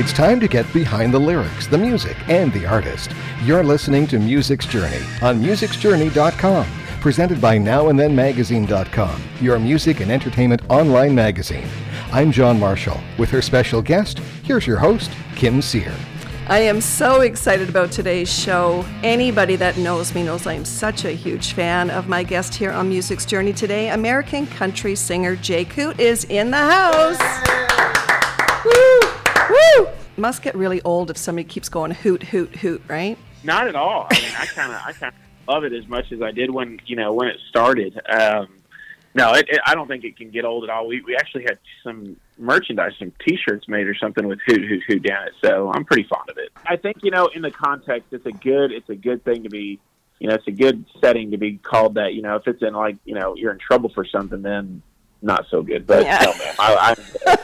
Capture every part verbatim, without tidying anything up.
It's time to get behind the lyrics, the music, and the artist. You're listening to Music's Journey on musics journey dot com, presented by now and then magazine dot com, your music and entertainment online magazine. I'm John Marshall. With her special guest, here's your host, Kim Sear. I am so excited about today's show. Anybody that knows me knows I am such a huge fan of my guest here on Music's Journey today. American country singer Jay Coote is in the house. Woo! Woo! Must get really old if somebody keeps going hoot, hoot, hoot, right? Not at all. I mean, I kind of, I kind of love it as much as I did when, you know, when it started. Um, no, it, it, I don't think it can get old at all. We we actually had some merchandise, some T-shirts made or something with hoot, hoot, hoot down it. So I'm pretty fond of it. I think, you know, in the context, it's a good, it's a good thing to be, you know, it's a good setting to be called that. You know, if it's in like, you know, you're in trouble for something, then not so good. But yeah. no, man, I.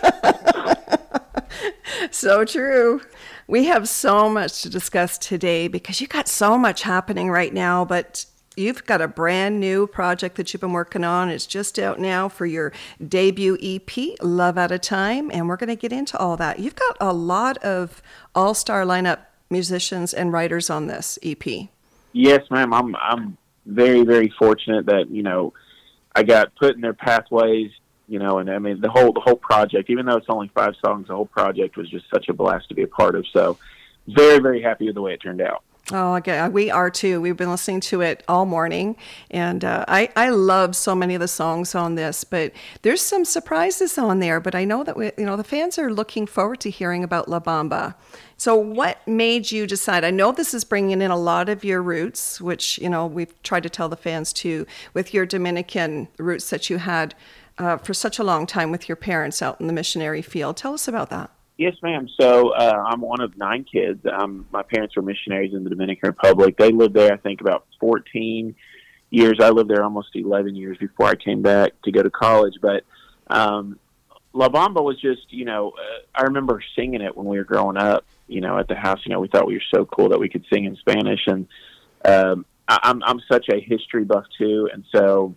I So true. We have so much to discuss today because you got so much happening right now, but you've got a brand new project that you've been working on. It's just out now for your debut E P, Love at a Time, and we're going to get into all that. You've got a lot of all-star lineup musicians and writers on this E P. Yes, ma'am. I'm I'm very, very fortunate that, you know, I got put in their pathways. You know, and I mean, the whole the whole project, even though it's only five songs, the whole project was just such a blast to be a part of. So very, very happy with the way it turned out. Oh, okay. We are too. We've been listening to it all morning, and uh, I, I love so many of the songs on this, but there's some surprises on there, but I know that we, you know, the fans are looking forward to hearing about La Bamba. So what made you decide? I know this is bringing in a lot of your roots, which, you know, we've tried to tell the fans too, with your Dominican roots that you had Uh, for such a long time with your parents out in the missionary field. Tell us about that. Yes, ma'am. So uh, I'm one of nine kids. Um, my parents were missionaries in the Dominican Republic. They lived there, I think, about fourteen years. I lived there almost eleven years before I came back to go to college. But um, La Bamba was just, you know, uh, I remember singing it when we were growing up, you know, at the house. You know, we thought we were so cool that we could sing in Spanish. And um, I, I'm, I'm such a history buff, too. And so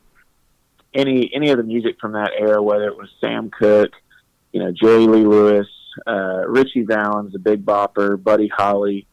Any any of the music from that era, whether it was Sam Cooke, you know, Jerry Lee Lewis, uh, Richie Valens, the Big Bopper, Buddy Holly,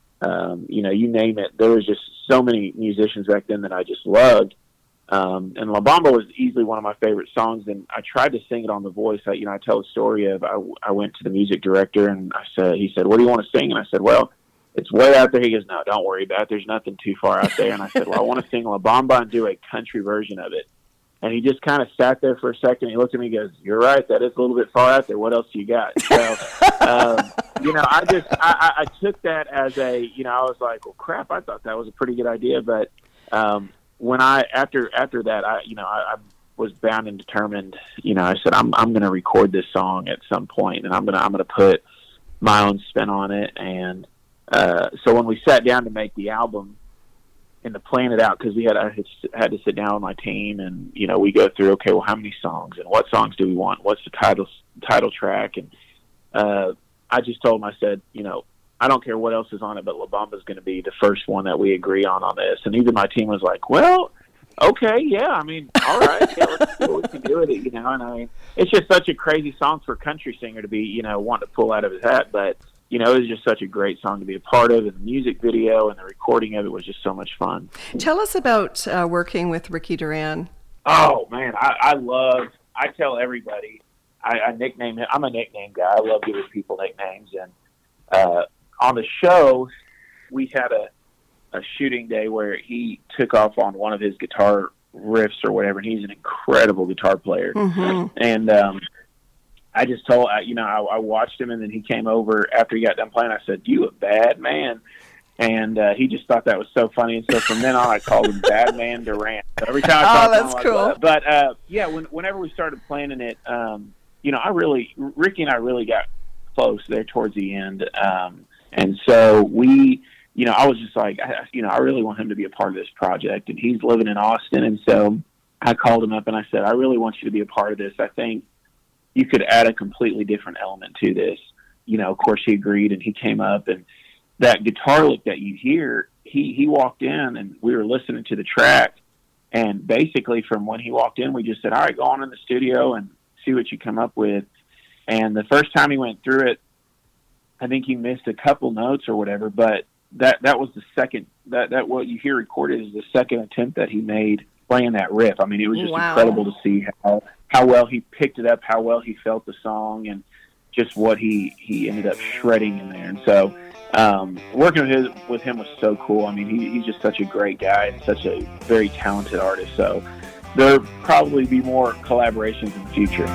um, you know, you name it. There was just so many musicians back then that I just loved. Um, and La Bamba was easily one of my favorite songs. And I tried to sing it on The Voice. I, you know, I tell the story of I, I went to the music director and I said, he said, "What do you want to sing?" And I said, "Well, it's way out there." He goes, "No, don't worry about it. There's nothing too far out there." And I said, "Well, I want to sing La Bamba and do a country version of it." And he just kind of sat there for a second. He looked at me and goes, "You're right. That is a little bit far out there. What else do you got?" So, um, you know, I just, I, I took that as a, you know, I was like, well, crap, I thought that was a pretty good idea. But um, when I, after, after that, I, you know, I, I was bound and determined, you know, I said, I'm, I'm going to record this song at some point and I'm going to, I'm going to put my own spin on it. And uh, so when we sat down to make the album, and to plan it out, because we had I had to sit down with my team, and you know we go through, okay, well, how many songs and what songs do we want? What's the title title track? And uh, I just told him, I said, you know, I don't care what else is on it, but La Bamba is going to be the first one that we agree on on this. And even my team was like, well, okay, yeah, I mean, all right, yeah, let's see what we can do with it, you know. And I mean, it's just such a crazy song for a country singer to be, you know, wanting to pull out of his hat, but. You know, it was just such a great song to be a part of, and the music video and the recording of it was just so much fun. Tell us about uh, working with Ricky Duran. Oh, man, I, I love, I tell everybody, I, I nickname him, I'm a nickname guy. I love giving people nicknames. And uh, on the show, we had a, a shooting day where he took off on one of his guitar riffs or whatever, and he's an incredible guitar player. Mm-hmm. And, um, I just told, you know, I, I watched him, and then he came over after he got done playing. I said, "You a bad man." And uh, he just thought that was so funny. And so from then on, I called him Bad Man Durant. So every time I oh, talk that's to him, cool. Like, but, uh, yeah, when, whenever we started planning it, um, you know, I really, Ricky and I really got close there towards the end. Um, and so we, you know, I was just like, I, you know, I really want him to be a part of this project. And he's living in Austin. And so I called him up and I said, "I really want you to be a part of this. I think you could add a completely different element to this." You know, of course he agreed, and he came up, and that guitar lick that you hear, he, he walked in and we were listening to the track, and basically from when he walked in, we just said, "All right, go on in the studio and see what you come up with." And the first time he went through it, I think he missed a couple notes or whatever, but that, that was the second, that, that what you hear recorded is the second attempt that he made playing that riff. I mean, it was just wow. incredible to see how, how well he picked it up, how well he felt the song, and just what he, he ended up shredding in there. And so um, working with, his, with him was so cool. I mean, he, he's just such a great guy and such a very talented artist. So there'll probably be more collaborations in the future.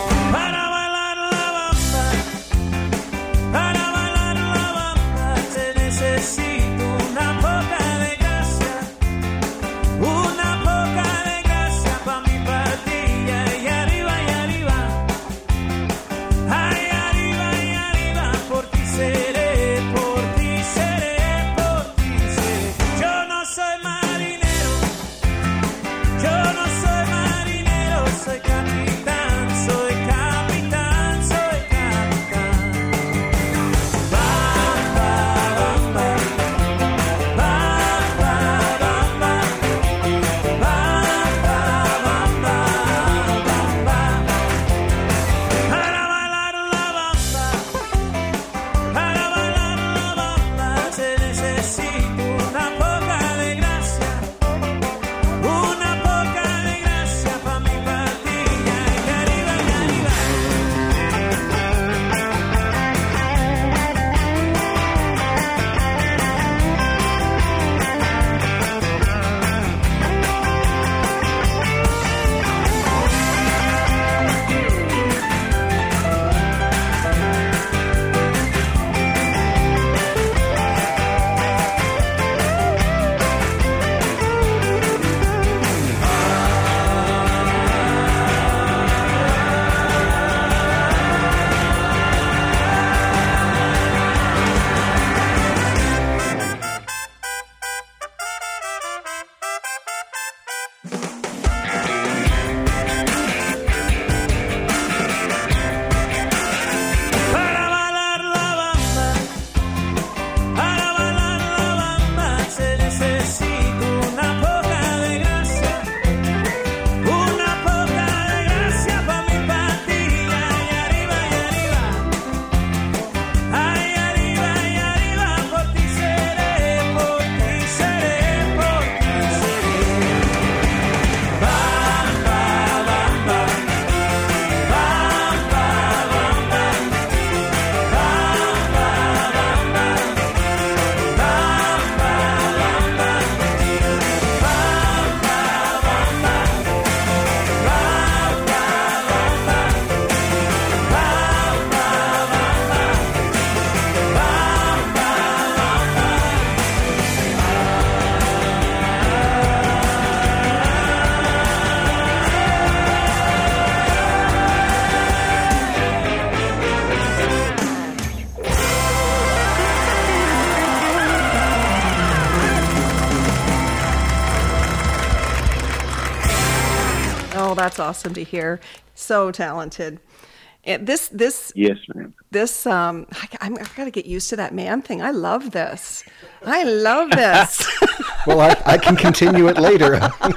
That's awesome to hear. So talented. And this, this, yes, ma'am. This, um, I, I'm, I've got to get used to that man thing. I love this. I love this. Well, I, I can continue it later. I'm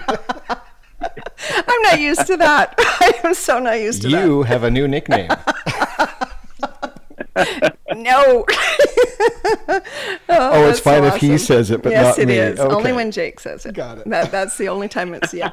not used to that. I am so not used to you that. You have a new nickname. No. oh, oh it's fine so if awesome. He says it, but yes, not it me. Yes, it is. Okay. Only when Jake says it. Got it. That, that's the only time it's, yeah.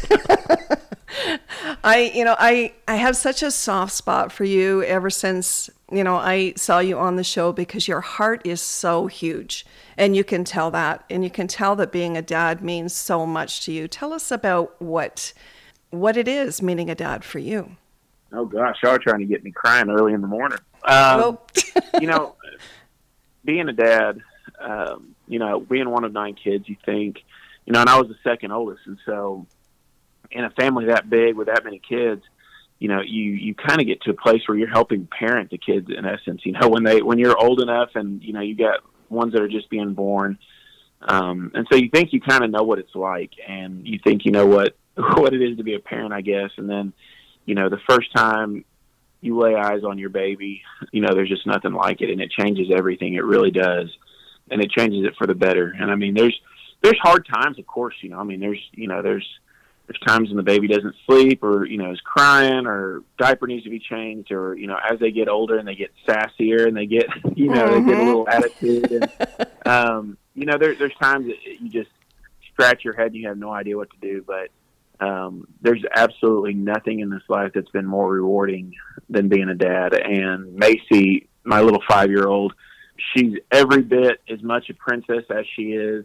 I, you know, I, I have such a soft spot for you ever since, you know, I saw you on the show because your heart is so huge and you can tell that, and you can tell that being a dad means so much to you. Tell us about what, what it is meaning a dad for you. Oh gosh, y'all are trying to get me crying early in the morning. Um, well, you know, being a dad, um, you know, being one of nine kids, you think, you know, and I was the second oldest. And so in a family that big with that many kids, you know, you, you kind of get to a place where you're helping parent the kids in essence, you know, when they, when you're old enough and, you know, you got ones that are just being born. Um, and so you think you kind of know what it's like, and you think, you know, what, what it is to be a parent, I guess. And then, you know, the first time you lay eyes on your baby, you know, there's just nothing like it, and it changes everything. It really does. And it changes it for the better. And I mean, there's, there's hard times, of course, you know, I mean, there's, you know, there's, there's times when the baby doesn't sleep, or you know is crying, or diaper needs to be changed, or you know as they get older and they get sassier and they get you know mm-hmm. they get a little attitude, and um, you know there, there's times that you just scratch your head and you have no idea what to do. But um, there's absolutely nothing in this life that's been more rewarding than being a dad. And Macy, my little five-year-old, she's every bit as much a princess as she is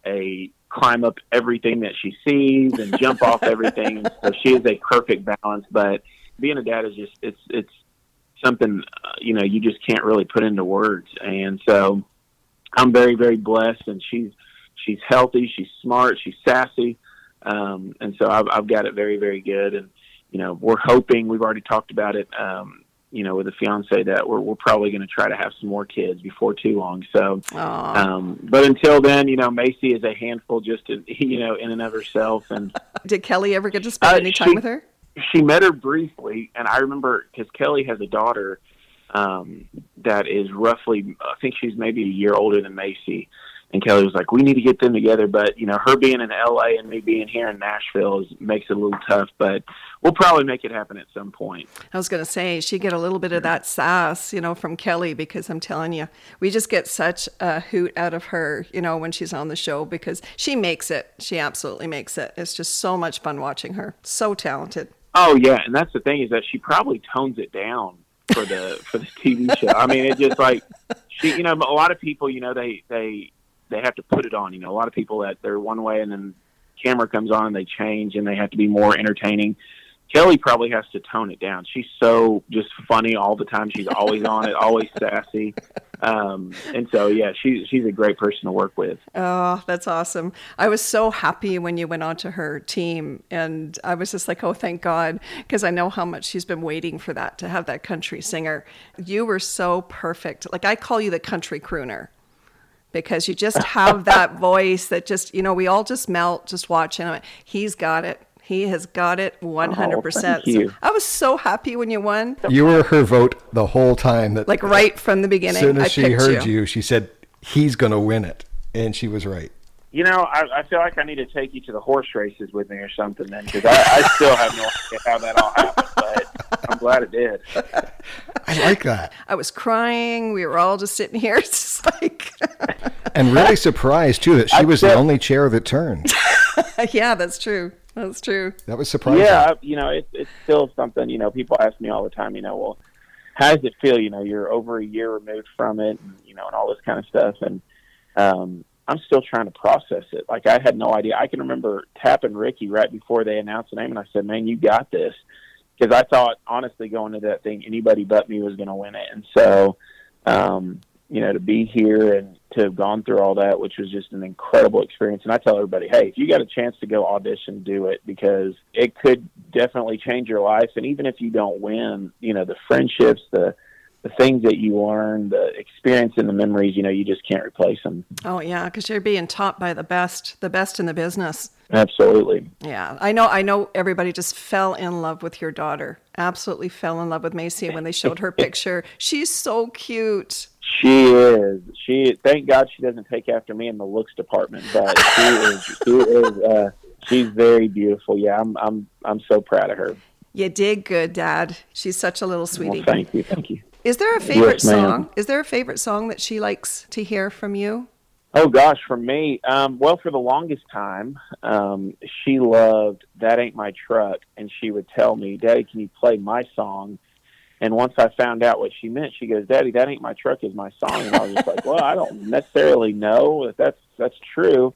a climb up everything that she sees and jump off everything. So she is a perfect balance. But being a dad is just, it's, it's something, uh, you know, you just can't really put into words. And so I'm very, very blessed, and she's, she's healthy, she's smart, she's sassy. Um, and so I've, I've got it very, very good. And, you know, we're hoping, we've already talked about it, um, you know, with the fiance, that we're, we're probably going to try to have some more kids before too long. So, um, but until then, you know, Macy is a handful just, in, you know, in and of herself. And did Kelly ever get to spend uh, any time she, with her? She met her briefly. And I remember, because Kelly has a daughter um, that is roughly, I think she's maybe a year older than Macy. And Kelly was like, we need to get them together. But, you know, her being in L A and me being here in Nashville is, makes it a little tough. But we'll probably make it happen at some point. I was going to say, she get a little bit of that sass, you know, from Kelly, because I'm telling you, we just get such a hoot out of her, you know, when she's on the show, because she makes it. She absolutely makes it. It's just so much fun watching her. So talented. Oh, yeah. And that's the thing, is that she probably tones it down for the for the T V show. I mean, it's just like, she, you know, a lot of people, you know, they, they, they have to put it on. You know, a lot of people that they're one way and then camera comes on and they change and they have to be more entertaining. Kelly probably has to tone it down. She's so just funny all the time. She's always on it, always sassy. Um, and so, yeah, she, she's a great person to work with. Oh, that's awesome. I was so happy when you went on to her team, and I was just like, oh, thank God, because I know how much she's been waiting for that, to have that country singer. You were so perfect. Like, I call you the country crooner, because you just have that voice that just, you know, we all just melt just watching him. He's got it. He has got it one hundred percent. Oh, thank you. So I was so happy when you won. You were her vote the whole time. That Like right from the beginning. As soon as I she heard you. you, she said, he's going to win it. And she was right. You know, I, I feel like I need to take you to the horse races with me or something then, because I, I still have no idea how that all happened, but I'm glad it did. I like that. I was crying. We were all just sitting here. It's just like... And really surprised, too, that she was the only chair that turned. Yeah, that's true. That's true. That was surprising. Yeah, you know, it, it's still something, you know, people ask me all the time, you know, well, how does it feel? You know, you're over a year removed from it, and, you know, and all this kind of stuff. And um, I'm still trying to process it. Like, I had no idea. I can remember tapping Ricky right before they announced the name, and I said, man, you got this. Because I thought, honestly, going into that thing, anybody but me was going to win it. And so, um, you know, to be here and to have gone through all that, which was just an incredible experience. And I tell everybody, hey, if you got a chance to go audition, do it, because it could definitely change your life. And even if you don't win, you know, the friendships, the the things that you learn, the experience and the memories, you know, you just can't replace them. Oh, yeah, because you're being taught by the best, the best in the business. Absolutely. Yeah, I know. I know everybody just fell in love with your daughter. Absolutely fell in love with Macy when they showed her picture. She's so cute. She is. She. Thank God she doesn't take after me in the looks department, but she is. She is. Uh, she's very beautiful. Yeah, I'm. I'm. I'm so proud of her. You did good, Dad. She's such a little sweetie. Well, thank you. Thank you. Is there a favorite Yes, ma'am. song? Is there a favorite song that she likes to hear from you? Oh, gosh, for me, um, well, for the longest time, um, she loved That Ain't My Truck, and she would tell me, Daddy, can you play my song? And once I found out what she meant, she goes, Daddy, That Ain't My Truck is my song. And I was just like, well, I don't necessarily know if that's, that's true.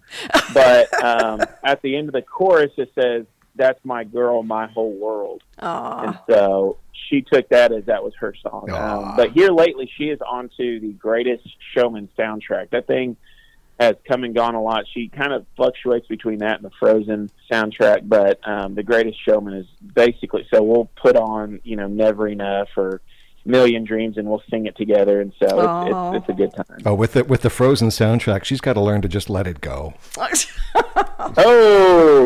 But um, at the end of the chorus, it says, that's my girl, my whole world. Aww. And so she took that as that was her song. Um, but here lately, she is onto the Greatest Showman soundtrack. That thing has come and gone a lot. She kind of fluctuates between that and the Frozen soundtrack, but um, the Greatest Showman is basically, so we'll put on, you know, Never Enough or Million Dreams, and we'll sing it together, and so it's, it's, it's a good time. Oh, with the, with the Frozen soundtrack, she's got to learn to just let it go. Oh!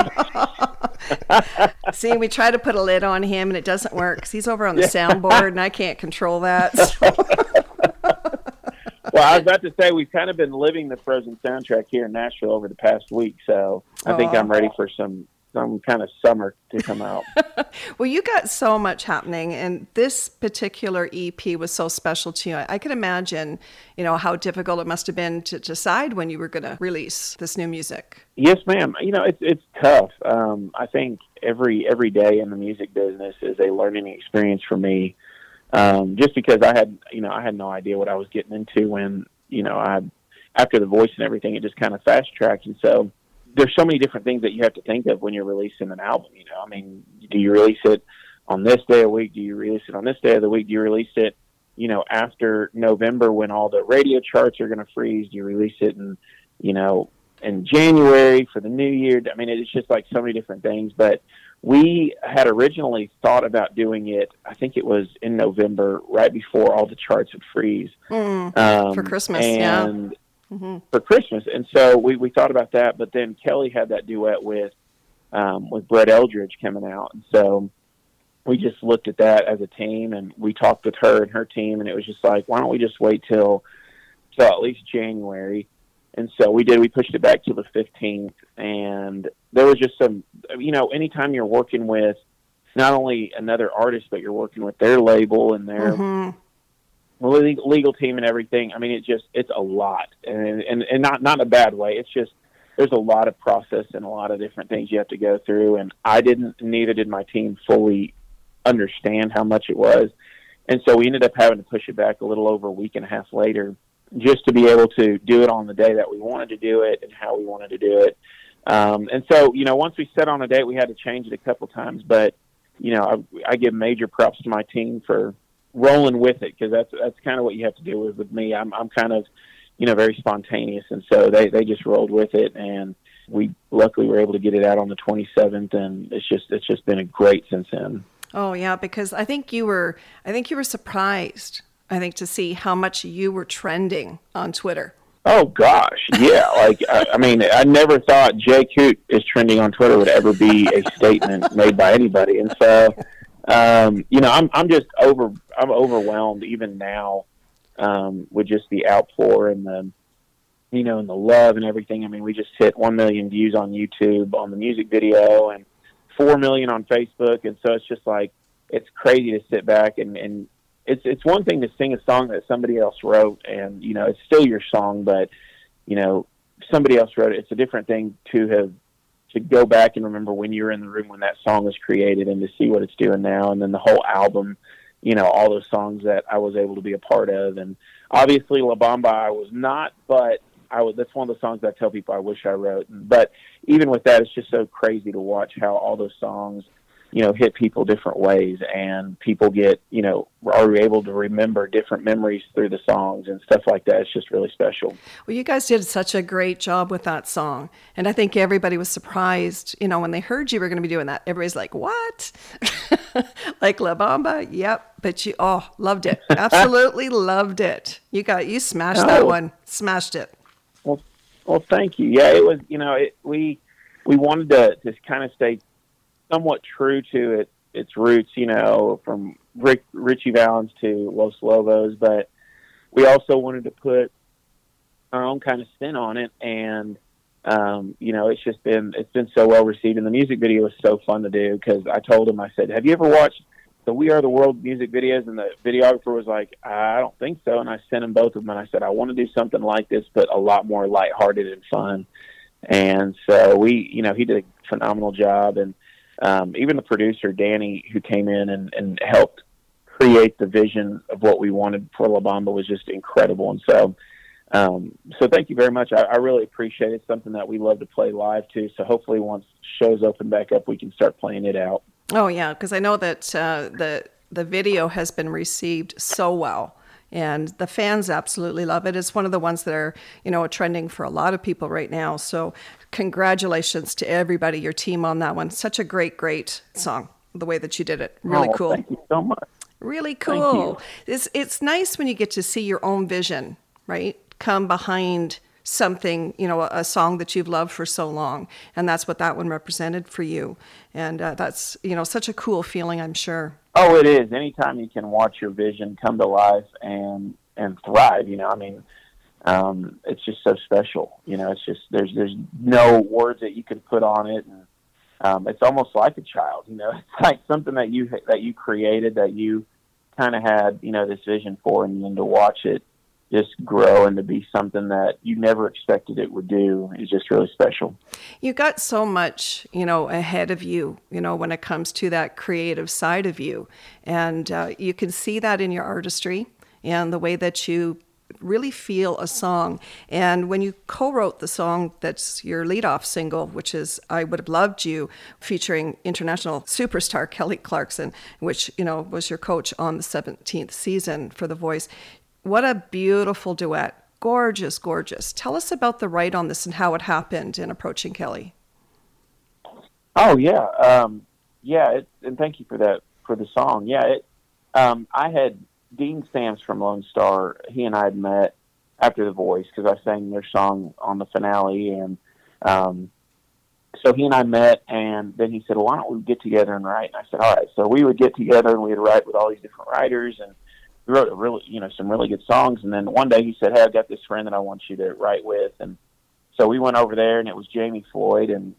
See, we try to put a lid on him, and it doesn't work, because he's over on the yeah. soundboard, and I can't control that. So. Well, I was about to say, we've kind of been living the Frozen soundtrack here in Nashville over the past week, so I think I'm ready for some some kind of summer to come out. Well, you got so much happening, and this particular E P was so special to you. I, I can imagine, you know, how difficult it must have been to decide when you were going to release this new music. Yes, ma'am. You know, it's it's tough. Um, I think every every day in the music business is a learning experience for me. Um, just because I had, you know, I had no idea what I was getting into when, you know, I after The Voice and everything, it just kind of fast tracked, and so there's so many different things that you have to think of when you're releasing an album. You know, I mean, do you release it on this day of the week? Do you release it on this day of the week? Do you release it, you know, after November when all the radio charts are going to freeze? Do you release it in, you know, in January for the new year? I mean, it's just like so many different things. But we had originally thought about doing it, I think it was in November, right before all the charts would freeze. Mm, um, for Christmas, and, yeah. Mm-hmm. For Christmas, and so we, we thought about that, but then Kelly had that duet with um, with Brett Eldridge coming out, and so we just looked at that as a team, and we talked with her and her team, and it was just like, why don't we just wait till till at least January? And so we did. We pushed it back to the fifteenth, and there was just some, you know, anytime you're working with not only another artist, but you're working with their label and their Mm-hmm. legal, legal team and everything. I mean, it just, it's a lot, and, and, and not, not in a bad way. It's just, there's a lot of process and a lot of different things you have to go through. And I didn't, neither did my team fully understand how much it was. And so we ended up having to push it back a little over a week and a half later, just to be able to do it on the day that we wanted to do it and how we wanted to do it. Um, and so, you know, once we set on a date, we had to change it a couple times, but, you know, I, I give major props to my team for rolling with it, because that's that's kind of what you have to do with, with me. I'm I'm kind of, you know, very spontaneous, and so they, they just rolled with it, and we luckily were able to get it out on the twenty-seventh, and it's just it's just been a great since then. Oh yeah, because I think you were I think you were surprised, I think, to see how much you were trending on Twitter. Oh gosh, yeah. Like I, I mean, I never thought Jay Coote is trending on Twitter would ever be a statement made by anybody, and so um, you know, I'm I'm just over I'm overwhelmed even now um, with just the outpour and the you know and the love and everything. I mean, we just hit one million views on YouTube on the music video and four million on Facebook, and so it's just like it's crazy to sit back and and. It's it's one thing to sing a song that somebody else wrote, and you know it's still your song, but you know somebody else wrote it. It's a different thing to have to go back and remember when you were in the room when that song was created, and to see what it's doing now, and then the whole album, you know, all those songs that I was able to be a part of, and obviously La Bamba I was not, but I was. That's one of the songs I tell people I wish I wrote. But even with that, it's just so crazy to watch how all those songs, you know, hit people different ways, and people get, you know, are able to remember different memories through the songs and stuff like that. It's just really special. Well, you guys did such a great job with that song. And I think everybody was surprised, you know, when they heard you were going to be doing that. Everybody's like, what? Like La Bamba? Yep. But you, oh, loved it. Absolutely loved it. You got, you smashed oh. that one. Smashed it. Well, well, thank you. Yeah, it was, you know, it, we, we wanted to just kind of stay somewhat true to it, its roots, you know, from Rick, Richie Valens to Los Lobos, but we also wanted to put our own kind of spin on it, and um, you know, it's just been it's been so well received, and the music video was so fun to do, because I told him, I said, have you ever watched the We Are the World music videos? And the videographer was like, I don't think so, and I sent him both of them, and I said, I want to do something like this, but a lot more lighthearted and fun. And so we, you know, he did a phenomenal job, and Um, even the producer, Danny, who came in and, and helped create the vision of what we wanted for La Bamba, was just incredible. And so, um, so thank you very much. I, I really appreciate it. It's something that we love to play live too. So hopefully once shows open back up, we can start playing it out. Oh yeah. Cause I know that, uh, the, the video has been received so well, and the fans absolutely love it. It's one of the ones that are, you know, trending for a lot of people right now. So congratulations to everybody, your team on that one. Such a great, great song, the way that you did it. Really oh, cool. Thank you so much. Really cool. It's, it's nice when you get to see your own vision, right, come behind something, you know, a, a song that you've loved for so long. And that's what that one represented for you. And uh, that's, you know, such a cool feeling, I'm sure. Oh, it is. Anytime you can watch your vision come to life and, and thrive, you know, I mean, um, it's just so special. You know, it's just, there's, there's no words that you can put on it. And, um, it's almost like a child. You know, it's like something that you that you created, that you kind of had, you know, this vision for, and then to watch it just grow and to be something that you never expected it would do is just really special. You got so much, you know, ahead of you, you know, when it comes to that creative side of you. And uh, you can see that in your artistry and the way that you really feel a song. And when you co-wrote the song that's your lead-off single, which is I Would Have Loved You, featuring international superstar Kelly Clarkson, which, you know, was your coach on the seventeenth season for The Voice. What a beautiful duet. Gorgeous, gorgeous. Tell us about the write on this and how it happened in approaching Kelly. Oh, yeah. Um, yeah, it, and thank you for that, for the song. Yeah, it, um, I had Dean Sams from Lone Star. He and I had met after The Voice because I sang their song on the finale. And um, so he and I met, and then he said, well, why don't we get together and write? And I said, all right. So we would get together and we'd write with all these different writers, and we wrote a really, you know, some really good songs. And then one day he said, hey, I've got this friend that I want you to write with. And so we went over there, and it was Jamie Floyd, and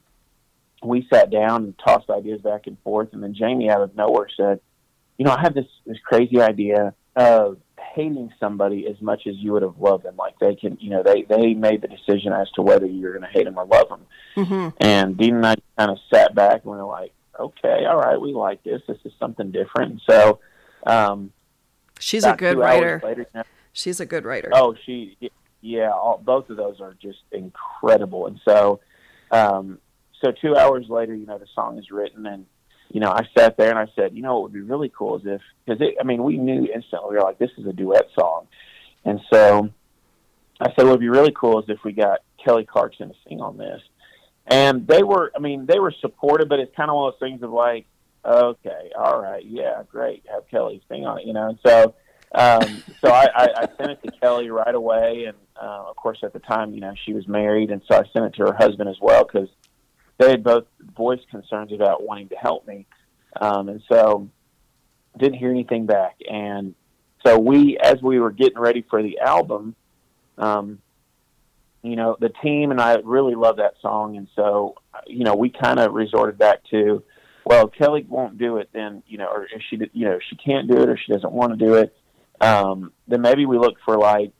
we sat down and tossed ideas back and forth. And then Jamie out of nowhere said, you know, I have this, this crazy idea of hating somebody as much as you would have loved them. Like they can, you know, they, they made the decision as to whether you're going to hate them or love them. Mm-hmm. And Dean and I kind of sat back and we were like, okay, all right, we like this. This is something different. And so, um, She's a good writer. Later, you know, She's a good writer. Oh, she, yeah, all, both of those are just incredible. And so, um, so two hours later, you know, the song is written, and, you know, I sat there and I said, you know, what would be really cool is if, because I mean, we knew instantly, we were like, this is a duet song. And so I said, what would be really cool is if we got Kelly Clarkson to sing on this. And they were, I mean, they were supportive, but it's kind of one of those things of like, okay, all right, yeah, great, have Kelly sing on it, you know. And so, um, so I, I, I sent it to Kelly right away, and uh, of course at the time, you know, she was married, and so I sent it to her husband as well because they had both voiced concerns about wanting to help me, um, and so didn't hear anything back. And so we, as we were getting ready for the album, um, you know, the team and I really love that song, and so you know, we kind of resorted back to, well, if Kelly won't do it, then, you know, or if she, you know, if she can't do it or she doesn't want to do it, um, then maybe we look for like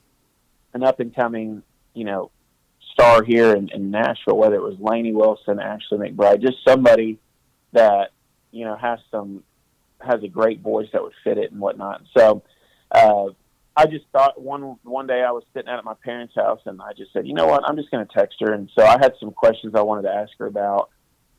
an up and coming, you know, star here in, in Nashville, whether it was Lainey Wilson, Ashley McBride, just somebody that, you know, has some, has a great voice that would fit it and whatnot. So, uh, I just thought one, one day I was sitting out at my parents' house and I just said, you know what, I'm just going to text her. And so I had some questions I wanted to ask her about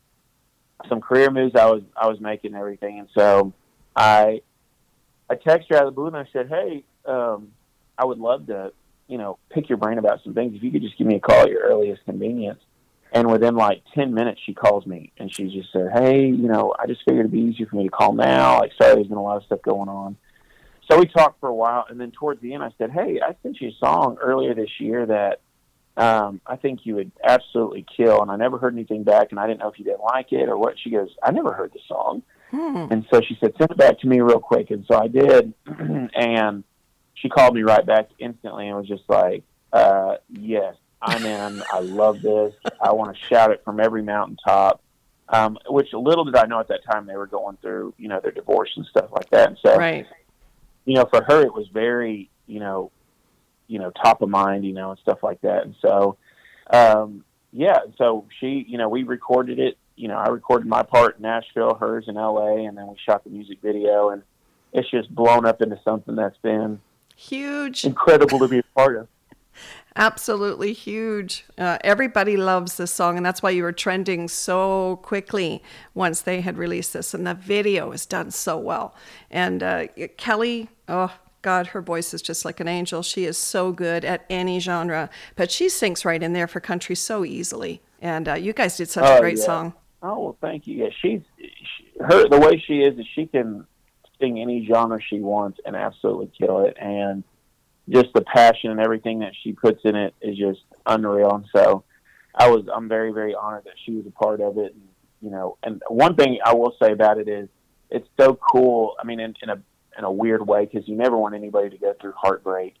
some career moves I was I was making and everything. And so I I texted her out of the blue and I said, hey, um, I would love to, you know, pick your brain about some things. If you could just give me a call at your earliest convenience. And within like ten minutes, she calls me and she just said, hey, you know, I just figured it'd be easier for me to call now. Like, sorry, there's been a lot of stuff going on. So we talked for a while. And then towards the end, I said, hey, I sent you a song earlier this year that Um, I think you would absolutely kill, and I never heard anything back, and I didn't know if you didn't like it or what. She goes, I never heard the song. Hmm. And so she said, send it back to me real quick. And so I did, and she called me right back instantly and was just like, uh, yes, I'm in. I love this. I want to shout it from every mountaintop, um, which little did I know at that time they were going through, you know, their divorce and stuff like that. And so, right. you know, for her, it was very, you know, you know, top of mind, you know, and stuff like that. And so, um, yeah, so she, you know, we recorded it, you know, I recorded my part in Nashville, hers in L A, and then we shot the music video, and it's just blown up into something that's been huge, incredible to be a part of. Absolutely huge. Uh, everybody loves this song, and that's why you were trending so quickly once they had released this, and the video is done so well. And uh, Kelly, oh, God, her voice is just like an angel. She is so good at any genre, but she sings right in there for country so easily. And uh, you guys did such oh, a great yeah. song. Oh, well, thank you. Yeah, she's she, her. The way she is is she can sing any genre she wants and absolutely kill it. And just the passion and everything that she puts in it is just unreal. And so I was, I'm very, very honored that she was a part of it. And, you know, and one thing I will say about it is it's so cool. I mean, in, in a in a weird way, because you never want anybody to go through heartbreak.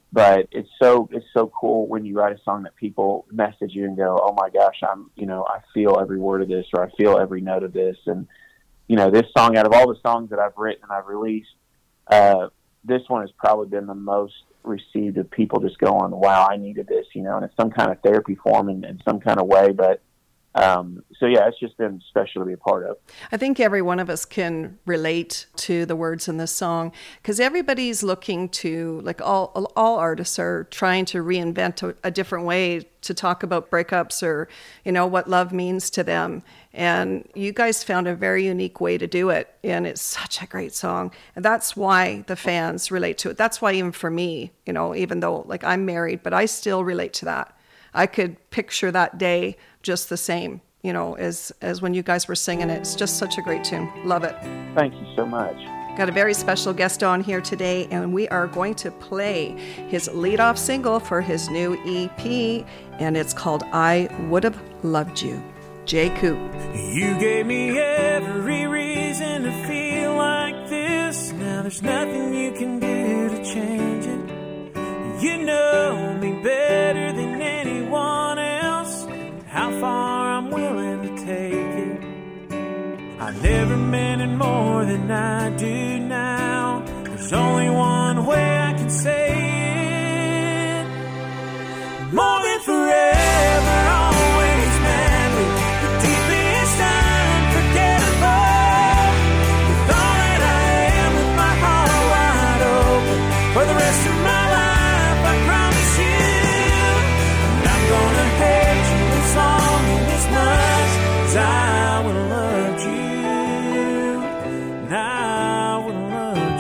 but it's so it's so cool when you write a song that people message you and go, oh my gosh, I'm you know I feel every word of this, or I feel every note of this. And you know, this song, out of all the songs that I've written and I've released, uh, this one has probably been the most received of people just going, wow, I needed this, you know, and it's some kind of therapy form in, in some kind of way. But Um, so yeah, it's just been special to be a part of. I think every one of us can relate to the words in this song, because everybody's looking to, like all all artists are trying to reinvent a, a different way to talk about breakups, or, you know, what love means to them. And you guys found a very unique way to do it. And it's such a great song. And that's why the fans relate to it. That's why even for me, you know, even though like I'm married, but I still relate to that. I could picture that day just the same, you know, as as when you guys were singing it. It's just such a great tune. Love it. Thank you so much. Got a very special guest on here today, and we are going to play his lead-off single for his new E P, and it's called I Would Have Loved You. Jake Hoot. You gave me every reason to feel like this. Now there's nothing you can do to change it. You know me better than anyone else, how far I'm willing to take it. I never meant it more than I do now. There's only one way I can say it. More than forever, always madly, the deepest, unforgettable. With all that I am, with my heart wide open, for the rest of my life I promise you, and I'm gonna hate you as long and as much as I will love you. And I will love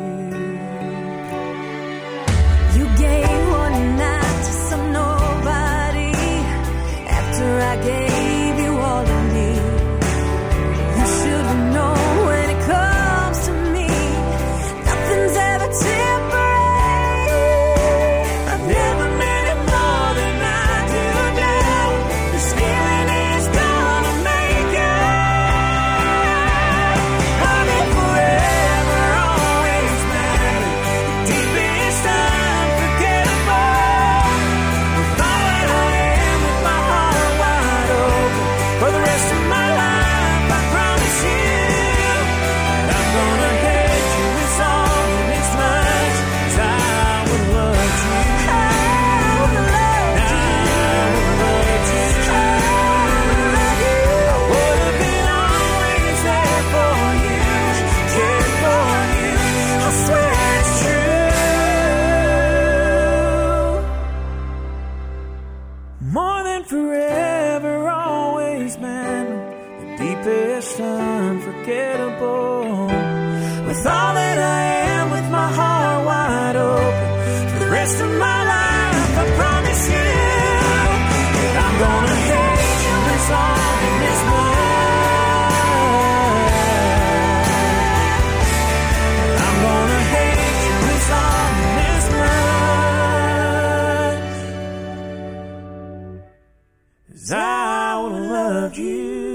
you. You gave one night to some nobody after I gave you all of me. You should have known when it comes to me, nothing's ever temporary. I never meant it more than I do now. This feeling is gonna make it. I'm in forever, always madly, the deepest, unforgettable. With all that I am, with my heart wide open, for the rest of my life I promise you, and I'm gonna hate you as long and as much as I would love you. I would love I would love you. I would have been always there for you, cared for you. I swear it's true. More than forever, always, man. The deepest, unforgettable. With all that I am, with my heart wide open, for the rest of my life, I promise you that I'm gonna hate you as long and as much. I'm gonna hate you as long and as much as I would have loved you.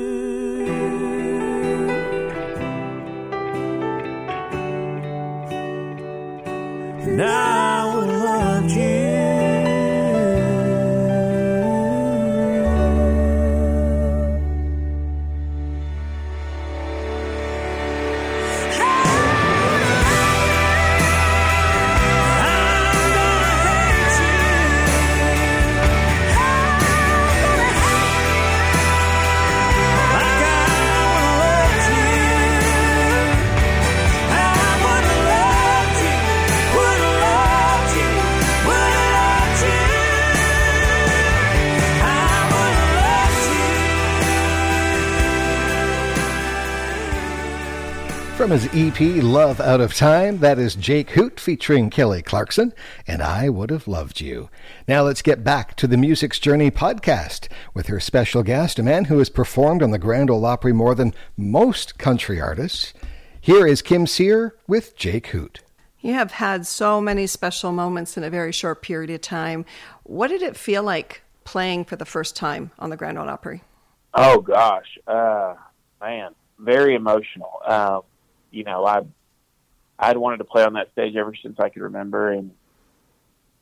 And I would have loved you. From his E P, Love Out of Time, that is Jake Hoot featuring Kelly Clarkson, and I Would Have Loved You. Now let's get back to the Music's Journey podcast with her special guest, a man who has performed on the Grand Ole Opry more than most country artists. Here is Kim Sear with Jake Hoot. You have had so many special moments in a very short period of time. What did it feel like playing for the first time on the Grand Ole Opry? Oh gosh, uh, man, very emotional. Uh, you know, I I'd wanted to play on that stage ever since I could remember, and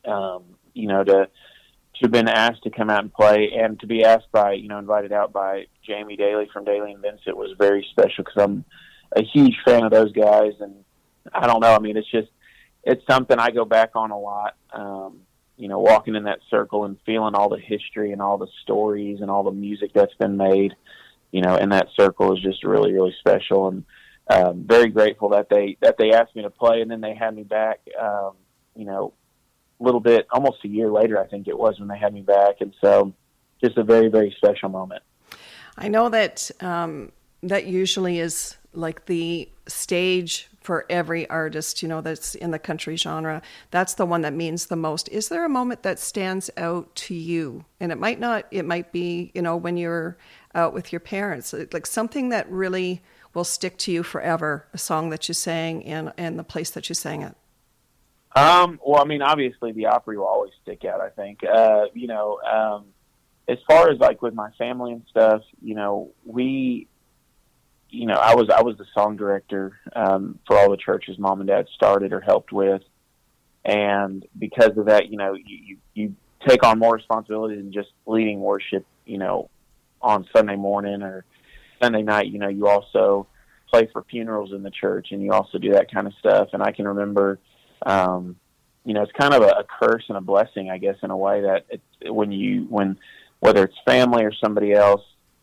um, you know, to to have been asked to come out and play, and to be asked by, you know, invited out by Jamie Daly from Daly and Vincent was very special, because I'm a huge fan of those guys. And I don't know, I mean, it's just, it's something I go back on a lot, um, you know, walking in that circle and feeling all the history and all the stories and all the music that's been made, you know, in that circle is just really, really special. And um, very grateful that they, that they asked me to play, and then they had me back, um, you know, a little bit, almost a year later, I think it was, when they had me back. And so just a very, very special moment. I know that um, that usually is like the stage for every artist, you know, that's in the country genre. That's the one that means the most. Is there a moment that stands out to you? And it might not, it might be, you know, when you're out with your parents, like something that really will stick to you forever, a song that you sang and, and the place that you sang it. Um, well, I mean, obviously the Opry will always stick out, I think. Uh, you know, um, as far as like with my family and stuff, you know, we, you know, I was, I was the song director, um, for all the churches mom and dad started or helped with. And because of that, you know, you, you, you take on more responsibility than just leading worship, you know, on Sunday morning or Sunday night. You know, you also play for funerals in the church, and you also do that kind of stuff. And I can remember, Um, you know, it's kind of a, a curse and a blessing, I guess, in a way, that it, when you, when, whether it's family or somebody else,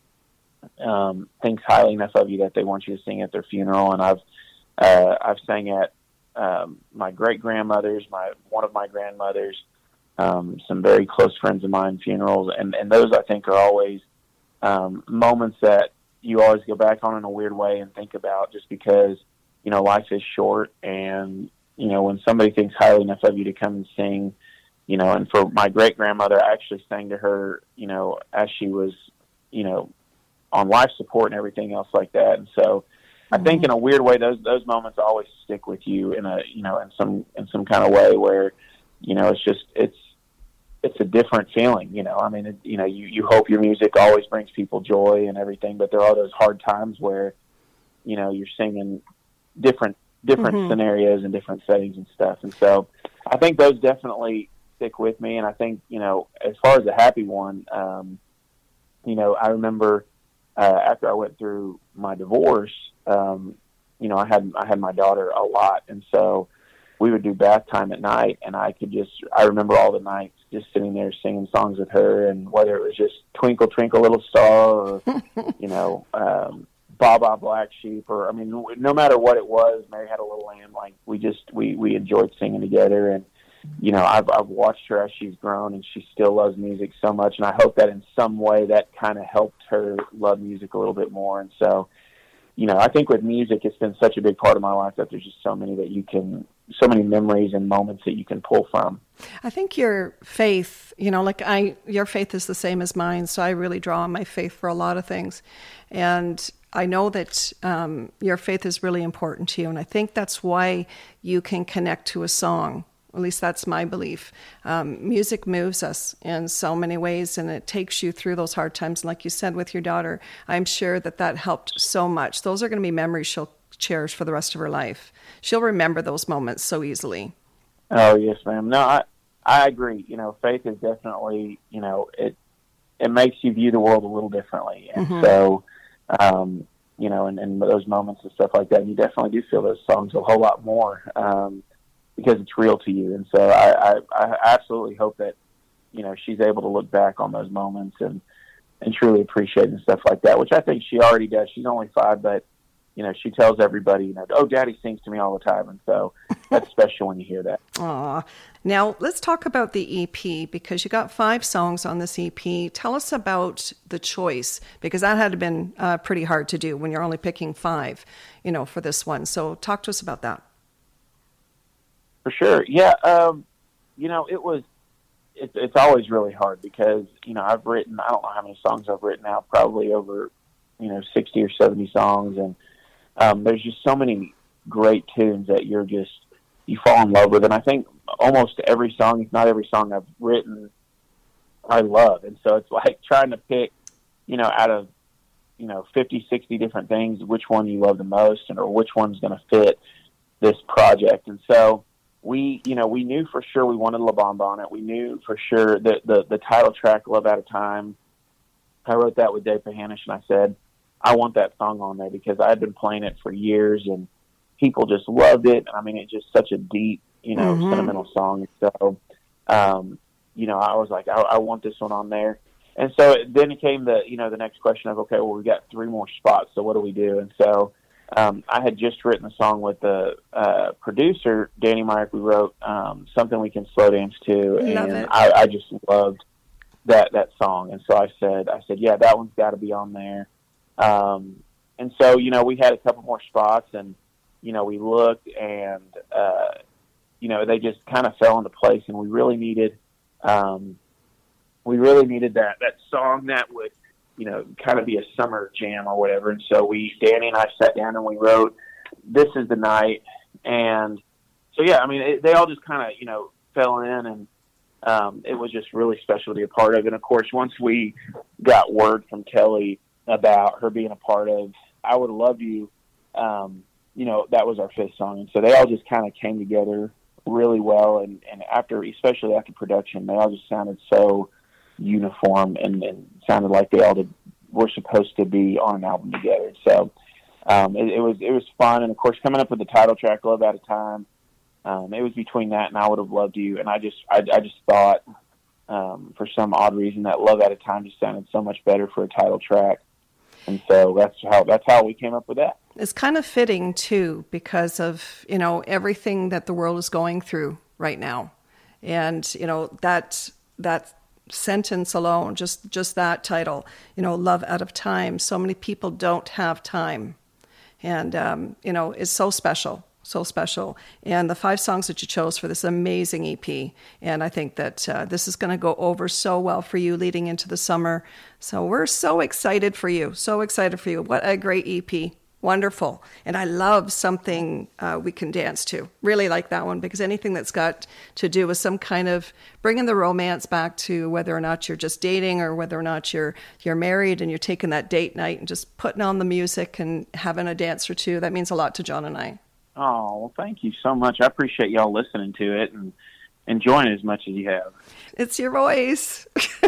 um, thinks highly enough of you that they want you to sing at their funeral. And I've, uh, I've sang at, um, my great grandmother's, my, one of my grandmothers, um, some very close friends of mine funerals. And, and those, I think, are always, um, moments that you always go back on in a weird way and think about, just because, you know, life is short. And, you know, when somebody thinks highly enough of you to come and sing, you know, and for my great grandmother, I actually sang to her, you know, as she was, you know, on life support and everything else like that. And so mm-hmm. I think in a weird way, those, those moments always stick with you in a, you know, in some, in some kind of way where, you know, it's just, it's, it's a different feeling, you know, I mean, it, you know, you, you hope your music always brings people joy and everything, but there are those hard times where, you know, you're singing different, different mm-hmm. scenarios and different settings and stuff. And so I think those definitely stick with me. And I think, you know, as far as the happy one, um, you know, I remember, uh, after I went through my divorce, um, you know, I had, I had my daughter a lot. And so we would do bath time at night, and I could just, I remember all the nights just sitting there singing songs with her, and whether it was just Twinkle, Twinkle, Little Star, or, you know, um, Baba Black Sheep, or, I mean, no matter what it was, Mary Had a Little Lamb, like, we just, we, we enjoyed singing together. And, you know, I've, I've watched her as she's grown, and she still loves music so much. And I hope that in some way that kind of helped her love music a little bit more. And so, you know, I think with music, it's been such a big part of my life that there's just so many that you can, so many memories and moments that you can pull from. I think your faith, you know, like I, your faith is the same as mine. So I really draw on my faith for a lot of things. And I know that um, your faith is really important to you, and I think that's why you can connect to a song. At least that's my belief. Um, music moves us in so many ways, and it takes you through those hard times. Like you said with your daughter, I'm sure that that helped so much. Those are going to be memories she'll cherish for the rest of her life. She'll remember those moments so easily. Oh, yes, ma'am. No, I, I agree. You know, faith is definitely, you know, it, it makes you view the world a little differently. And mm-hmm. so, Um, you know, and, and those moments and stuff like that, you definitely do feel those songs a whole lot more, um, because it's real to you. And so I, I, I absolutely hope that, you know, she's able to look back on those moments and, and truly appreciate and stuff like that, which I think she already does. She's only five, but, you know, she tells everybody, you know, oh, Daddy sings to me all the time. And so that's special when you hear that. Aw. Now, let's talk about the E P, because you got five songs on this E P. Tell us about the choice, because that had been uh, pretty hard to do when you're only picking five, you know, for this one. So talk to us about that. For sure. Yeah. Um, you know, it was, it, it's always really hard because, you know, I've written, I don't know how many songs I've written now, probably over, you know, sixty or seventy songs. And um, there's just so many great tunes that you're just, you fall in love with. And I think almost every song, if not every song I've written, I love. And so it's like trying to pick, you know, out of, you know, fifty, sixty different things, which one you love the most, and or which one's going to fit this project. And so, we, you know, we knew for sure we wanted La Bamba on it. We knew for sure that the, the title track, Love Out of Time, I wrote that with Dave Pahanish, and I said, I want that song on there because I had been playing it for years, and people just loved it. I mean, it's just such a deep, you know, mm-hmm. sentimental song. So, um, you know, I was like, I, I want this one on there. And so it, then it came the, you know, the next question of, okay, well, we got three more spots, so what do we do? And so um, I had just written a song with the uh, producer, Danny Myrick. We wrote um, Something We Can Slow Dance To, Love and it. I, I just loved that that song. And so I said, I said, yeah, that one's got to be on there. Um, and so, you know, we had a couple more spots, and, you know, we looked, and, uh, you know, they just kind of fell into place, and we really needed, um, we really needed that, that song that would, you know, kind of be a summer jam or whatever. And so we, Danny and I sat down and we wrote, This Is the Night. And so, yeah, I mean, it, they all just kind of, you know, fell in, and, um, it was just really special to be a part of. And of course, once we got word from Kelly about her being a part of I Would Love You, um, you know, that was our fifth song. And so they all just kind of came together really well. And, and after, especially after production, they all just sounded so uniform and, and sounded like they all did, were supposed to be on an album together. So um, it, it was it was fun. And, of course, coming up with the title track, Love Out of Time, um, it was between that and I Would Have Loved You. And I just I, I just thought, um, for some odd reason, that Love Out of Time just sounded so much better for a title track. And so that's how that's how we came up with that. It's kind of fitting, too, because of, you know, everything that the world is going through right now. And, you know, that that sentence alone, just, just that title, you know, Love Out of Time. So many people don't have time. And, um, you know, it's so special, so special. And the five songs that you chose for this amazing E P. And I think that uh, this is going to go over so well for you leading into the summer. So we're so excited for you, so excited for you. What a great E P. Wonderful. And I love Something uh, We Can Dance To. Really like that one, because anything that's got to do with some kind of bringing the romance back to whether or not you're just dating or whether or not you're you're married and you're taking that date night and just putting on the music and having a dance or two, that means a lot to John and I. Oh, well, thank you so much. I appreciate y'all listening to it and enjoying it as much as you have. It's your voice.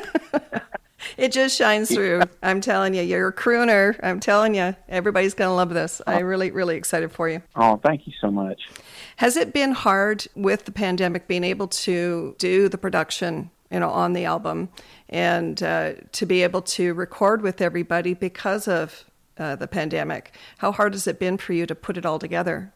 It just shines through. I'm telling you, you're a crooner. I'm telling you, everybody's going to love this. I'm really, really excited for you. Oh, thank you so much. Has it been hard with the pandemic being able to do the production, you know, on the album and uh, to be able to record with everybody because of uh, the pandemic? How hard has it been for you to put it all together?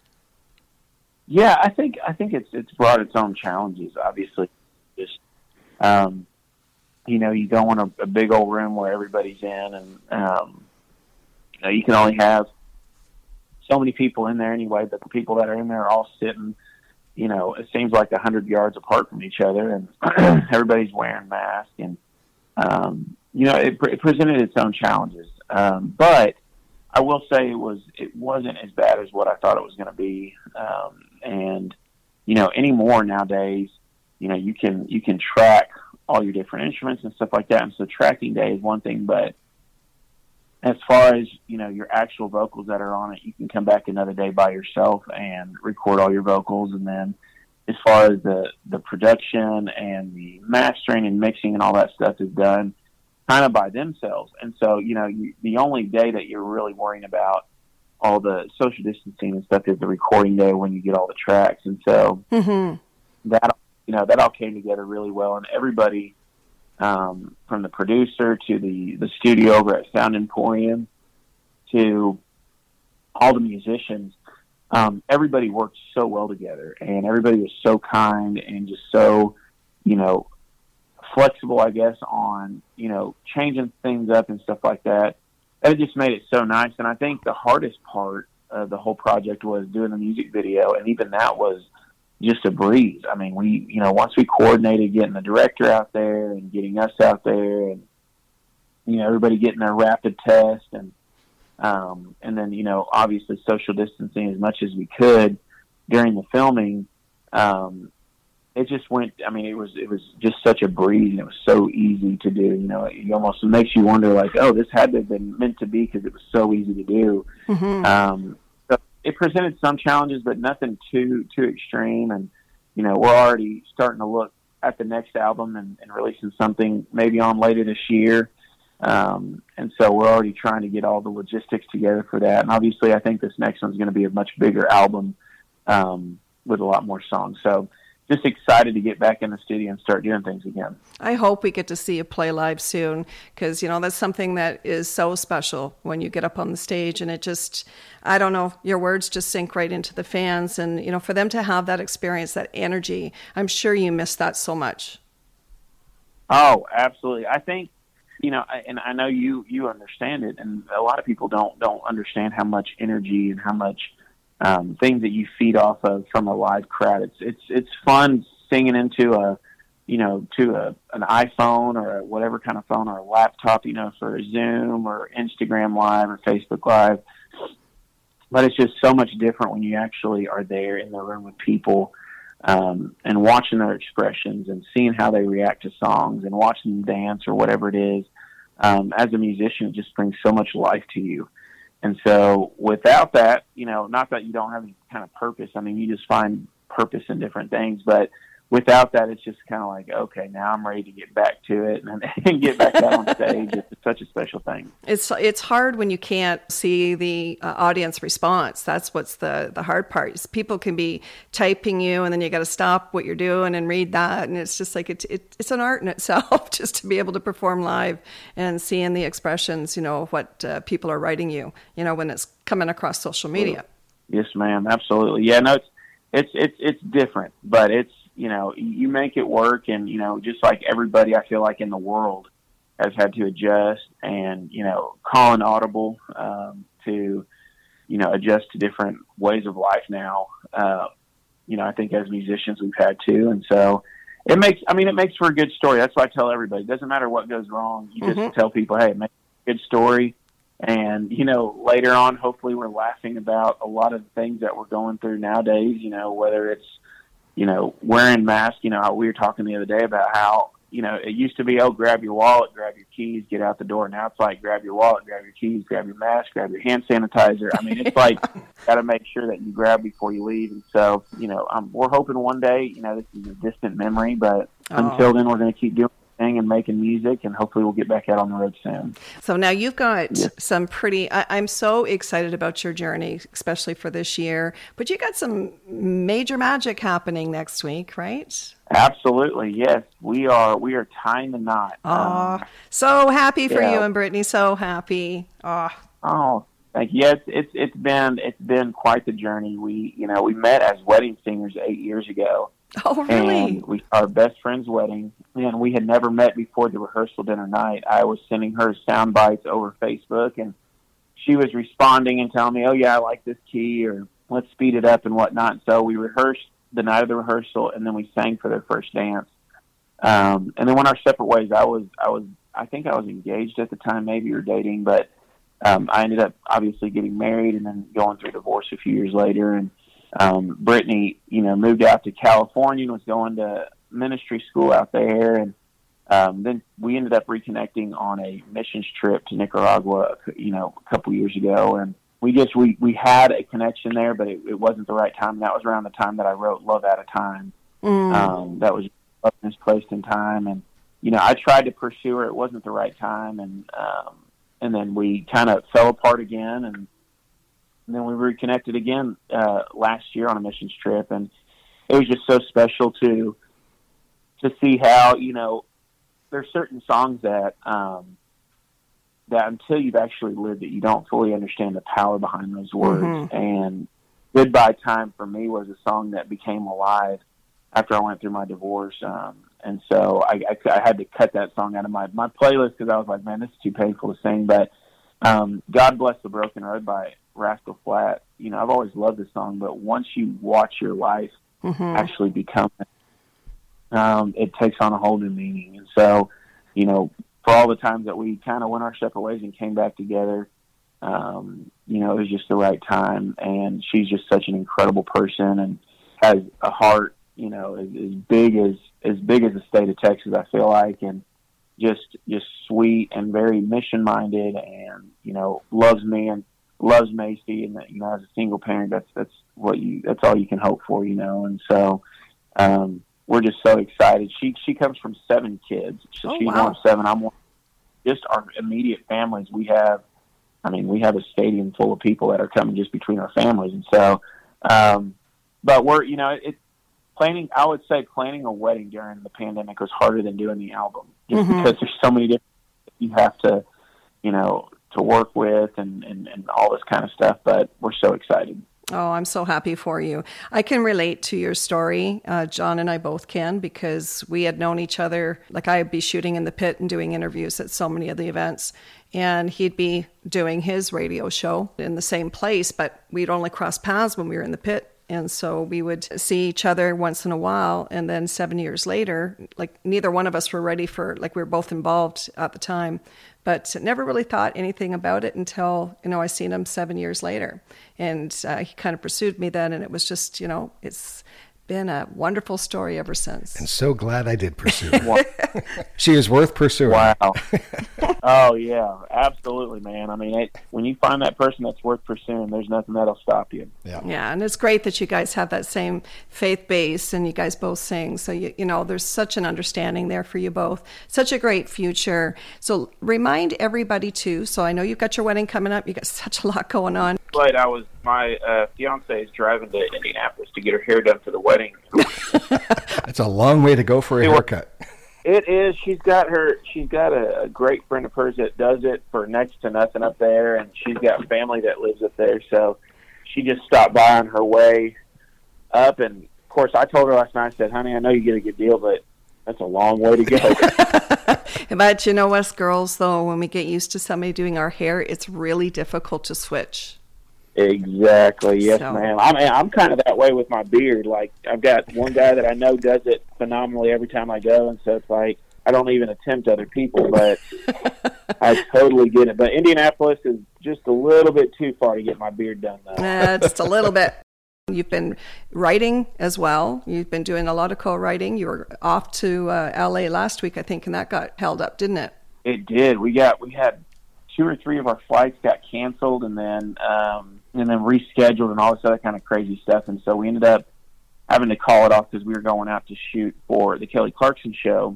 Yeah, I think I think it's it's brought its own challenges. Obviously, just um, you know, you don't want a, a big old room where everybody's in, and um, you know, you can only have so many people in there anyway. But the people that are in there are all sitting, you know, it seems like a hundred yards apart from each other, and everybody's wearing masks, and um, you know, it, it presented its own challenges. Um, but I will say it was it wasn't as bad as what I thought it was going to be. Um, and you know, anymore nowadays, you know, you can you can track all your different instruments and stuff like that. And so tracking day is one thing, but as far as, you know, your actual vocals that are on it, you can come back another day by yourself and record all your vocals. And then as far as the, the production and the mastering and mixing and all that stuff is done kind of by themselves. And so, you know, you, the only day that you're really worrying about all the social distancing and stuff is the recording day when you get all the tracks. And so mm-hmm. that, you know, that all came together really well. And everybody, um, from the producer to the, the studio over at Sound Emporium to all the musicians, um, everybody worked so well together, and everybody was so kind and just so, you know, flexible, I guess, on, you know, changing things up and stuff like that. That just made it so nice. And I think the hardest part of the whole project was doing the music video, and even that was just a breeze. I mean, we, you know, once we coordinated getting the director out there and getting us out there, and, you know, everybody getting their rapid test, and um, and then, you know, obviously social distancing as much as we could during the filming, um, it just went, I mean, it was, it was just such a breeze, and it was so easy to do. You know, it almost makes you wonder, like, oh, this had to have been meant to be, because it was so easy to do. Mm-hmm. Um, so, it presented some challenges, but nothing too too extreme. And you know, we're already starting to look at the next album and, and releasing something maybe on later this year. Um, and so we're already trying to get all the logistics together for that. And obviously, I think this next one's going to be a much bigger album um, with a lot more songs. So just excited to get back in the studio and start doing things again. I hope we get to see you play live soon, because, you know, that's something that is so special when you get up on the stage, and it just, I don't know, your words just sink right into the fans. And, you know, for them to have that experience, that energy, I'm sure you miss that so much. Oh, absolutely. I think, you know, and I know you, you understand it, and a lot of people don't, don't understand how much energy and how much Um, things that you feed off of from a live crowd. It's it's it's fun singing into a, you know, to a an iPhone or a whatever kind of phone or a laptop, you know, for a Zoom or Instagram Live or Facebook Live. But it's just so much different when you actually are there in the room with people um, and watching their expressions and seeing how they react to songs and watching them dance or whatever it is. Um, as a musician, it just brings so much life to you. And so without that, you know, not that you don't have any kind of purpose. I mean, you just find purpose in different things. But without that, it's just kind of like, okay, now I'm ready to get back to it and, and get back out on stage. It's such a special thing. It's it's hard when you can't see the uh, audience response. That's what's the, the hard part. Is people can be typing you, and then you got to stop what you're doing and read that. And it's just like, it, it, it's an art in itself just to be able to perform live and seeing the expressions, you know, what uh, people are writing you, you know, when it's coming across social media. Yes, ma'am. Absolutely. Yeah, no, it's, it's, it's, it's different, but it's, you know, you make it work. And, you know, just like everybody, I feel like in the world has had to adjust and, you know, call an audible um, to, you know, adjust to different ways of life now. Uh, you know, I think as musicians we've had to. And so it makes, I mean, it makes for a good story. That's why I tell everybody, it doesn't matter what goes wrong. You just mm-hmm. tell people, hey, make a good story. And, you know, later on, hopefully we're laughing about a lot of things that we're going through nowadays, you know, whether it's, you know, wearing masks. You know, we were talking the other day about how, you know, it used to be, oh, grab your wallet, grab your keys, get out the door. Now it's like, grab your wallet, grab your keys, grab your mask, grab your hand sanitizer. I mean, it's like, got to make sure that you grab before you leave. And so, you know, um, we're hoping one day, you know, this is a distant memory, but oh. until then, we're going to keep doing and making music, and hopefully we'll get back out on the road soon. So now you've got yes. some pretty, I, I'm so excited about your journey, especially for this year, but you got some major magic happening next week, right? Absolutely. Yes. We are, we are tying the knot. Oh, um, so happy for yeah. you and Brittany. So happy. Oh, oh, thank you. Yeah, it's, it's, it's been, it's been quite the journey. We, you know, we met as wedding singers eight years ago. Oh, really? And we, our best friend's wedding, and we had never met before the rehearsal dinner night. I was sending her sound bites over Facebook, and she was responding and telling me, oh, yeah, I like this key, or let's speed it up and whatnot. So we rehearsed the night of the rehearsal, and then we sang for their first dance. Um, and then went our separate ways. I was, I was, I think I was engaged at the time, maybe, or dating, but um, I ended up obviously getting married and then going through divorce a few years later. And Um, Brittany, you know, moved out to California and was going to ministry school out there. And um, then we ended up reconnecting on a missions trip to Nicaragua, you know, a couple years ago. And we just, we, we had a connection there, but it, it wasn't the right time. That was around the time that I wrote Love At A Time. Mm. Um, that was misplaced in time. And, you know, I tried to pursue her. It wasn't the right time. And, um, and then we kind of fell apart again. And, And then we reconnected again uh, last year on a missions trip, and it was just so special to to see how, you know, there's certain songs that um, that until you've actually lived it, you don't fully understand the power behind those words. Mm-hmm. And Goodbye Time for me was a song that became alive after I went through my divorce, um, and so I, I, I had to cut that song out of my my playlist because I was like, man, this is too painful to sing. But um, God Bless the Broken Road by Rascal Flatts, you know, I've always loved this song, but once you watch your life mm-hmm. actually become it, um, it takes on a whole new meaning. And so, you know, for all the times that we kind of went our separate ways and came back together, um, you know, it was just the right time. And she's just such an incredible person and has a heart, you know, as, as big as, as big as the state of Texas, I feel like, and just, just sweet and very mission minded, and, you know, loves me and loves Macy, and you know, as a single parent, that's that's what you that's all you can hope for, you know. And so um, we're just so excited. She she comes from seven kids, so Oh, she's wow. one of seven. I'm one. Just our immediate families, we have. I mean, we have a stadium full of people that are coming just between our families, and so. Um, but we're you know it planning. I would say planning a wedding during the pandemic was harder than doing the album, just Mhm. because there's so many different you have to, you know, to work with and, and, and all this kind of stuff, but we're so excited. Oh, I'm so happy for you. I can relate to your story. Uh, John and I both can, because we had known each other. Like, I'd be shooting in the pit and doing interviews at so many of the events, and he'd be doing his radio show in the same place, but we'd only cross paths when we were in the pit. And so we would see each other once in a while. And then seven years later, like, neither one of us were ready for, like, we were both involved at the time, but never really thought anything about it until, you know, I seen him seven years later. And uh, he kind of pursued me then. And it was just, you know, it's been a wonderful story ever since. And so glad I did pursue her. She is worth pursuing. Wow. Oh, yeah, absolutely, man. I mean, it, when you find that person that's worth pursuing, there's nothing that'll stop you. Yeah. Yeah, and it's great that you guys have that same faith base and you guys both sing. So, you, you know, there's such an understanding there for you both. Such a great future. So remind everybody, too. So I know you've got your wedding coming up. You got such a lot going on. But I was, my uh, fiance is driving to Indianapolis to get her hair done for the wedding. It's a long way to go for a haircut. It is. She's got her. She's got a, a great friend of hers that does it for next to nothing up there, and she's got family that lives up there. So she just stopped by on her way up, and of course, I told her last night. I said, "Honey, I know you get a good deal, but that's a long way to go." But you know, us girls, though, when we get used to somebody doing our hair, it's really difficult to switch. Exactly. Yes, So- ma'am. I mean, I'm kind of that way with my beard. Like, I've got one guy that I know does it phenomenally every time I go, and so it's like I don't even attempt other people, but I totally get it. But Indianapolis is just a little bit too far to get my beard done, though. Uh, just a little bit. You've been writing as well. You've been doing a lot of co-writing. You were off to uh, L A last week, I think, and that got held up, didn't it? It did. We got we had two or three of our flights got canceled, and then um, and then rescheduled, and all this other kind of crazy stuff. And so we ended up having to call it off because we were going out to shoot for the Kelly Clarkson show.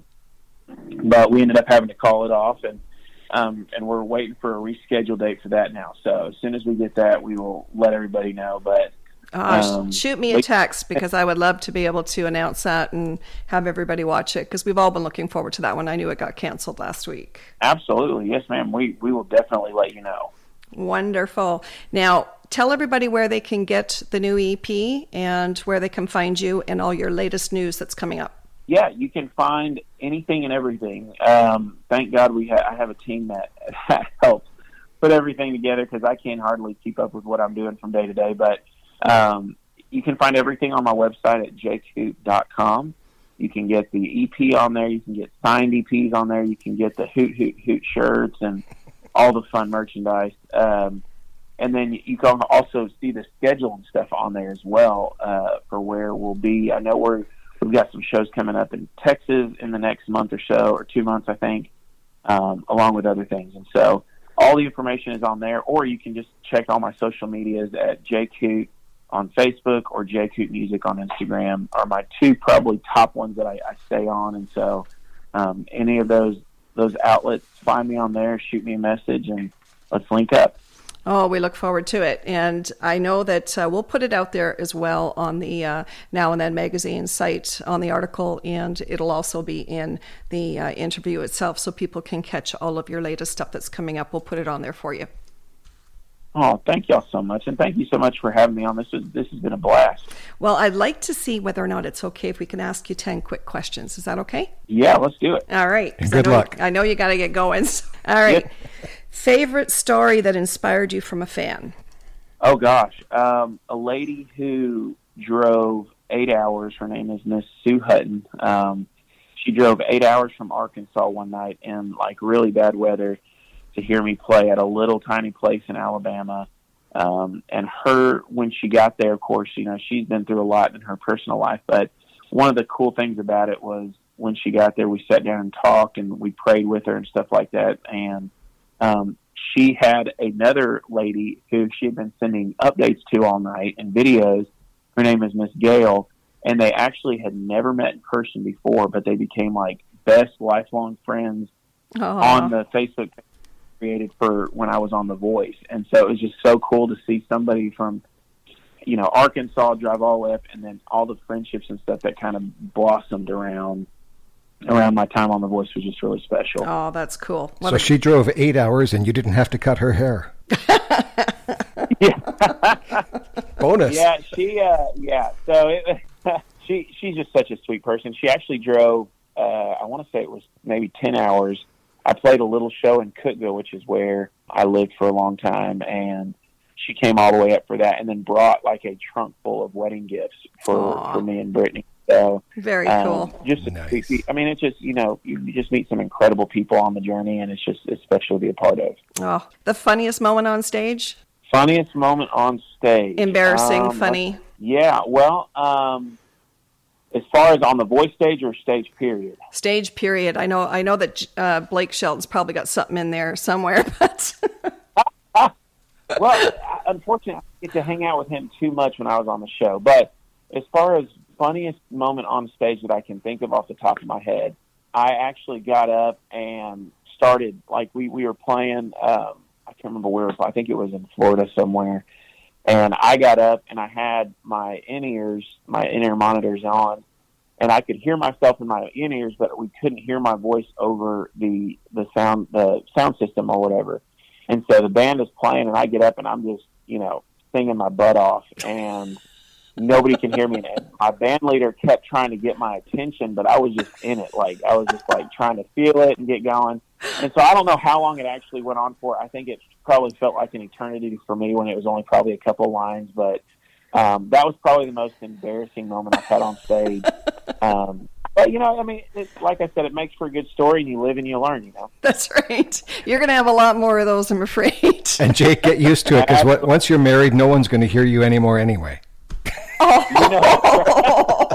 But we ended up having to call it off, and um, and we're waiting for a rescheduled date for that now. So as soon as we get that, we will let everybody know. But Uh, Um, shoot me a text, because I would love to be able to announce that and have everybody watch it, because we've all been looking forward to that one. I knew it got canceled last week. absolutely, yes, ma'am. We we will definitely let you know. Wonderful. Now, tell everybody where they can get the new E P and where they can find you and all your latest news that's coming up. Yeah, you can find anything and everything. Um, thank God we ha- I have a team that, that helps put everything together, because I can't hardly keep up with what I'm doing from day to day. But um, you can find everything on my website at j coop dot com. You can get the E P on there. You can get signed E Ps on there. You can get the Hoot Hoot Hoot shirts and all the fun merchandise. Um, and then you can also see the schedule and stuff on there as well uh, for where we'll be. I know we're, we've got some shows coming up in Texas in the next month or so, or two months, I think, um, along with other things. And so all the information is on there, or you can just check all my social medias at jcoot on Facebook or jcoot music on Instagram are my two probably top ones that I, I stay on. And so um, any of those those outlets, find me on there, shoot me a message, and let's link up. Oh, we look forward to it. And I know that uh, we'll put it out there as well on the uh, Now and Then magazine site on the article, and it'll also be in the uh, interview itself, so people can catch all of your latest stuff that's coming up. We'll put it on there for you. Oh, thank y'all so much. And thank you so much for having me on. This, is, this has been a blast. Well, I'd like to see whether or not it's okay if we can ask you ten quick questions. Is that okay? Yeah, let's do it. All right. 'Cause Good I know, luck. I know you got to get going. So- all right. Yep. Favorite story that inspired you from a fan? Oh, gosh. Um, a lady who drove eight hours, her name is Miss Sue Hutton. Um, she drove eight hours from Arkansas one night in, like, really bad weather to hear me play at a little tiny place in Alabama. Um, and her, when she got there, of course, you know, she's been through a lot in her personal life. But one of the cool things about it was when she got there, we sat down and talked, and we prayed with her and stuff like that. And um, she had another lady who she had been sending updates to all night and videos. Her name is Miss Gail, and they actually had never met in person before, but they became like best lifelong friends Aww. on the Facebook page created for when I was on The Voice. And so it was just so cool to see somebody from, you know, Arkansas drive all the way up, and then all the friendships and stuff that kind of blossomed around around my time on The Voice was just really special. Oh, that's cool. What So a- she drove eight hours and you didn't have to cut her hair. Yeah. Bonus. Yeah, she, uh, yeah. So it, she, she's just such a sweet person. She actually drove, uh, I want to say it was maybe ten hours. I played a little show in Cookville, which is where I lived for a long time, and she came all the way up for that, and then brought like a trunk full of wedding gifts for, Aw. for me and Brittany. So Very um, cool. Just, a Nice. sweet- I mean, it's just, you know, you just meet some incredible people on the journey, and it's just it's special to be a part of. Oh, the funniest moment on stage? Funniest moment on stage. Embarrassing, Um, funny. Yeah, well, um, as far as on the Voice stage or stage period? Stage period. I know I know that uh, Blake Shelton's probably got something in there somewhere, but Well, unfortunately, I didn't get to hang out with him too much when I was on the show. But as far as funniest moment on stage that I can think of off the top of my head, I actually got up and started, like, we, we were playing, um, I can't remember where it was, I think it was in Florida somewhere. And I got up and I had my in-ears, my in-ear monitors on, and I could hear myself in my in-ears, but we couldn't hear my voice over the, the sound, the sound system or whatever. And so the band is playing, and I get up, and I'm just, you know, singing my butt off, and nobody can hear me. And my band leader kept trying to get my attention, but I was just in it. Like, I was just, like, trying to feel it and get going. And so I don't know how long it actually went on for. I think it probably felt like an eternity for me when it was only probably a couple of lines. But um, that was probably the most embarrassing moment I've had on stage. Um But, you know, I mean, it, like I said, it makes for a good story, and you live and you learn, you know. that's right. You're going to have a lot more of those, I'm afraid. And Jake, get used to it, because once you're married, no one's going to hear you anymore anyway. You know,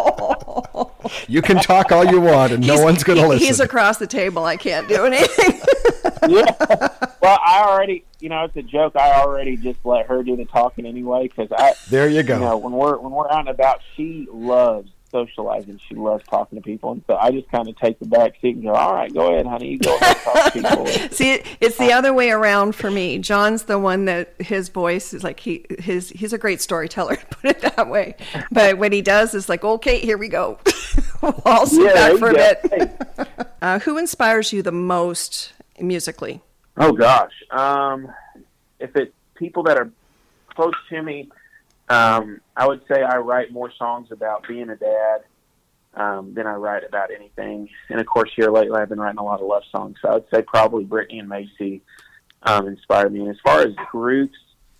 You can talk all you want, and no He's- one's going to he- listen. He's across the table. I can't do anything. yeah. Well, I already, you know, it's a joke. I already just let her do the talking anyway, because I, There you go. you know, when we're when we're out and about, she loves socializing. She loves talking to people, and so I just kind of take the back seat and go, "All right, go ahead, honey, you go ahead and talk to people." See, it's the other way around for me. John's the one that his voice is like he his he's a great storyteller, put it that way. But what he does is like, okay, here we go. I'll sit Yeah, back there for a you bit. go. Uh, who inspires you the most musically? Oh gosh, um, if it's people that are close to me, um, I would say I write more songs about being a dad um, than I write about anything. And of course, here lately, I've been writing a lot of love songs. So I would say probably Brittany and Macy um, inspired me. And as far as groups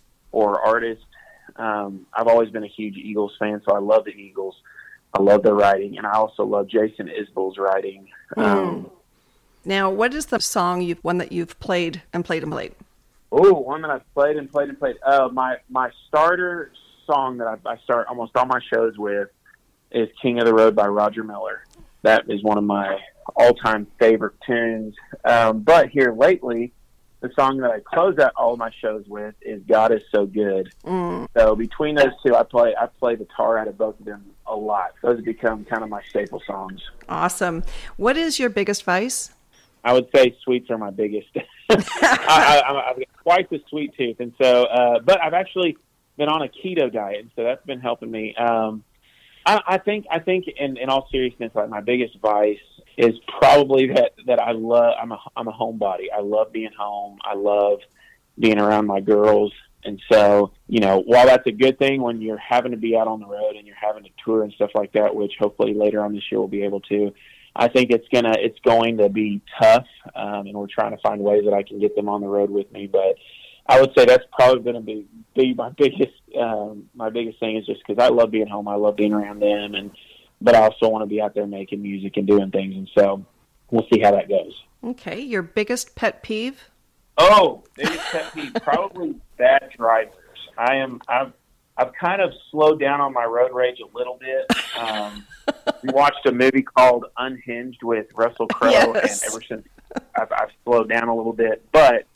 or artists, um, I've always been a huge Eagles fan, so I love the Eagles. I love their writing, and I also love Jason Isbell's writing. Um, Now, what is the song you've one that you've played and played and played? Oh, one that I've played and played and played. Uh, my my starter song that I, I start almost all my shows with is "King of the Road" by Roger Miller. That is one of my all-time favorite tunes. Um, but here lately, the song that I close out all of my shows with is "God Is So Good." Mm. So between those two, I play I play the tar out of both of them a lot. Those have become kind of my staple songs. Awesome. What is your biggest vice? I would say sweets are my biggest. I, I, I'm- I've got quite the sweet tooth, and so, uh, but I've actually been on a keto diet, and so that's been helping me. Um, I, I think, I think, in, in all seriousness, like my biggest vice is probably that that I love. I'm a I'm a homebody. I love being home. I love being around my girls, and so you know, while that's a good thing when you're having to be out on the road and you're having to tour and stuff like that, which hopefully later on this year we'll be able to. I think it's gonna it's going to be tough, um, and we're trying to find ways that I can get them on the road with me. But I would say that's probably going to be, be my biggest um, my biggest thing is just because I love being home, I love being around them, and but I also want to be out there making music and doing things, and so we'll see how that goes. Okay, your biggest pet peeve? Oh, biggest pet peeve, probably bad drivers. I am I've I've kind of slowed down on my road rage a little bit. Um, we watched a movie called Unhinged with Russell Crowe, Yes. and ever since I've, I've slowed down a little bit. But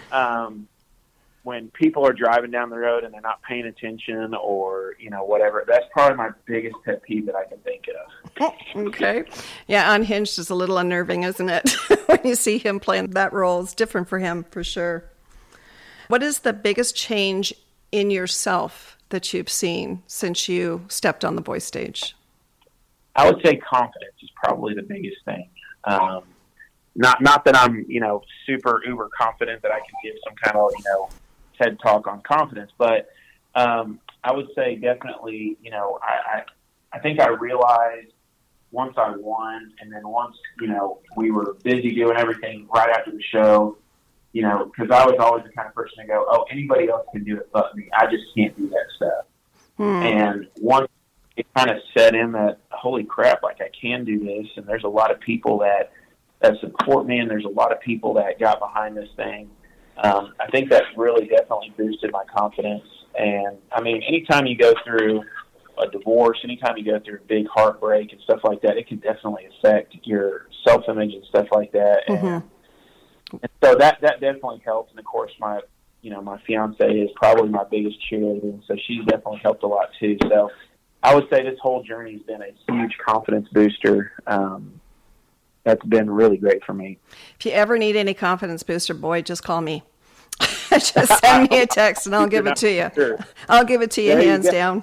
um, when people are driving down the road and they're not paying attention or, you know, whatever, that's probably my biggest pet peeve that I can think of. Okay. Yeah, Unhinged is a little unnerving, isn't it? When you see him playing that role, it's different for him, for sure. What is the biggest change in yourself that you've seen since you stepped on the voice stage? I would say confidence is probably the biggest thing. Um, not not that I'm, you know, super uber confident that I can give some kind of, you know, TED talk on confidence, but um, I would say definitely, you know, I, I I think I realized once I won, and then once, you know, we were busy doing everything right after the show, you know, because I was always the kind of person to go, oh, anybody else can do it but me. I just can't do that stuff. Hmm. And once it kind of set in that, holy crap, like I can do this, and there's a lot of people that, that support me, and there's a lot of people that got behind this thing. Um, I think that really definitely boosted my confidence. And, I mean, anytime you go through a divorce, anytime you go through a big heartbreak and stuff like that, it can definitely affect your self-image and stuff like that. Mm-hmm. And, and so that, that definitely helped. And, of course, my, you know, my fiance is probably my biggest cheerleader, and so she's definitely helped a lot too. So I would say this whole journey has been a huge confidence booster. Um, that's been really great for me. If you ever need any confidence booster, boy, just call me. Just send me a text and I'll give it to you. Sure. I'll give it to you, hands you down.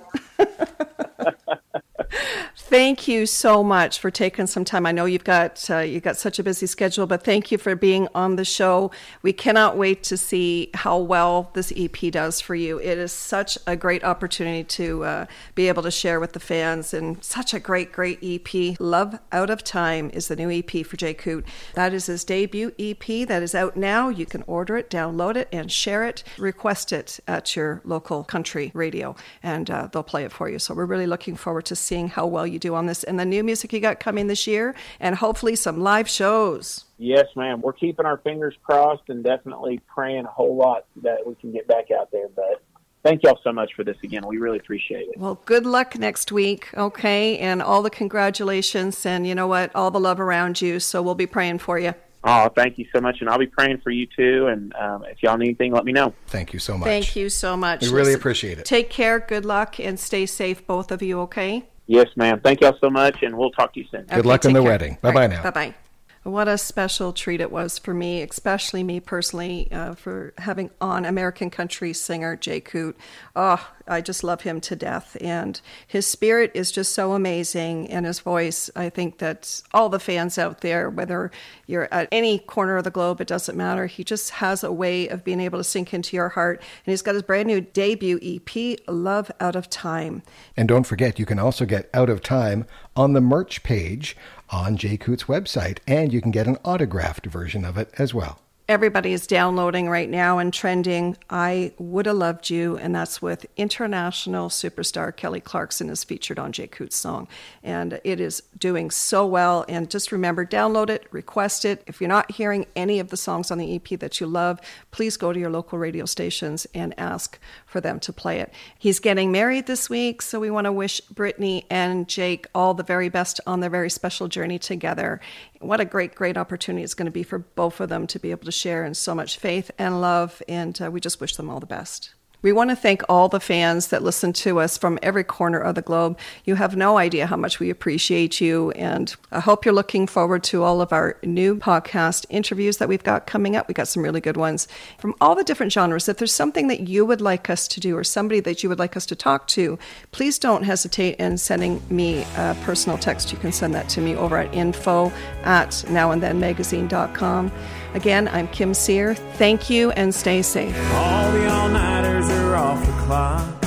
Thank you so much for taking some time. I know you've got uh, you've got such a busy schedule, but thank you for being on the show. We cannot wait to see how well this E P does for you. It is such a great opportunity to uh, be able to share with the fans, and such a great, great E P. Love Out of Time is the new E P for Jay Coote. That is his debut E P that is out now. You can order it, download it, and share it. Request it at your local country radio, and uh, they'll play it for you. So we're really looking forward to seeing how well you do on this, and the new music you got coming this year, and hopefully some live shows. Yes, ma'am. We're keeping our fingers crossed and definitely praying a whole lot that we can get back out there. But thank y'all so much for this again. We really appreciate it. Well, good luck next week, okay? And all the congratulations, and you know what? All the love around you. So we'll be praying for you. Oh, thank you so much, and I'll be praying for you too. And um, if y'all need anything, let me know. Thank you so much. Thank you so much. We really Listen, appreciate it. Take care, good luck, and stay safe, both of you, okay? Yes, ma'am. Thank y'all so much, and we'll talk to you soon. Good okay, luck in the care. wedding. Bye-bye right, now. Bye-bye. What a special treat it was for me, especially me personally, uh, for having on American country singer Jay Coote. Oh, I just love him to death. And his spirit is just so amazing. And his voice, I think that all the fans out there, whether you're at any corner of the globe, it doesn't matter. He just has a way of being able to sink into your heart. And he's got his brand new debut E P, Love Out of Time. And don't forget, you can also get Out of Time on the merch page on Jay Coote's website, and you can get an autographed version of it as well. Everybody is downloading right now and trending I Woulda Loved You, and that's with international superstar Kelly Clarkson is featured on Jay Coote's song. And it is doing so well. And just remember, download it, request it. If you're not hearing any of the songs on the E P that you love, please go to your local radio stations and ask for them to play it. He's getting married this week, so we want to wish Brittany and Jake all the very best on their very special journey together. What a great, great opportunity it's going to be for both of them to be able to share in so much faith and love, and uh, we just wish them all the best. We want to thank all the fans that listen to us from every corner of the globe. You have no idea how much we appreciate you, and I hope you're looking forward to all of our new podcast interviews that we've got coming up. We got some really good ones from all the different genres. If there's something that you would like us to do or somebody that you would like us to talk to, please don't hesitate in sending me a personal text. You can send that to me over at info at now and then magazine dot com. Again, I'm Kim Sear. Thank you, and stay safe. All the all-nighters are off the clock.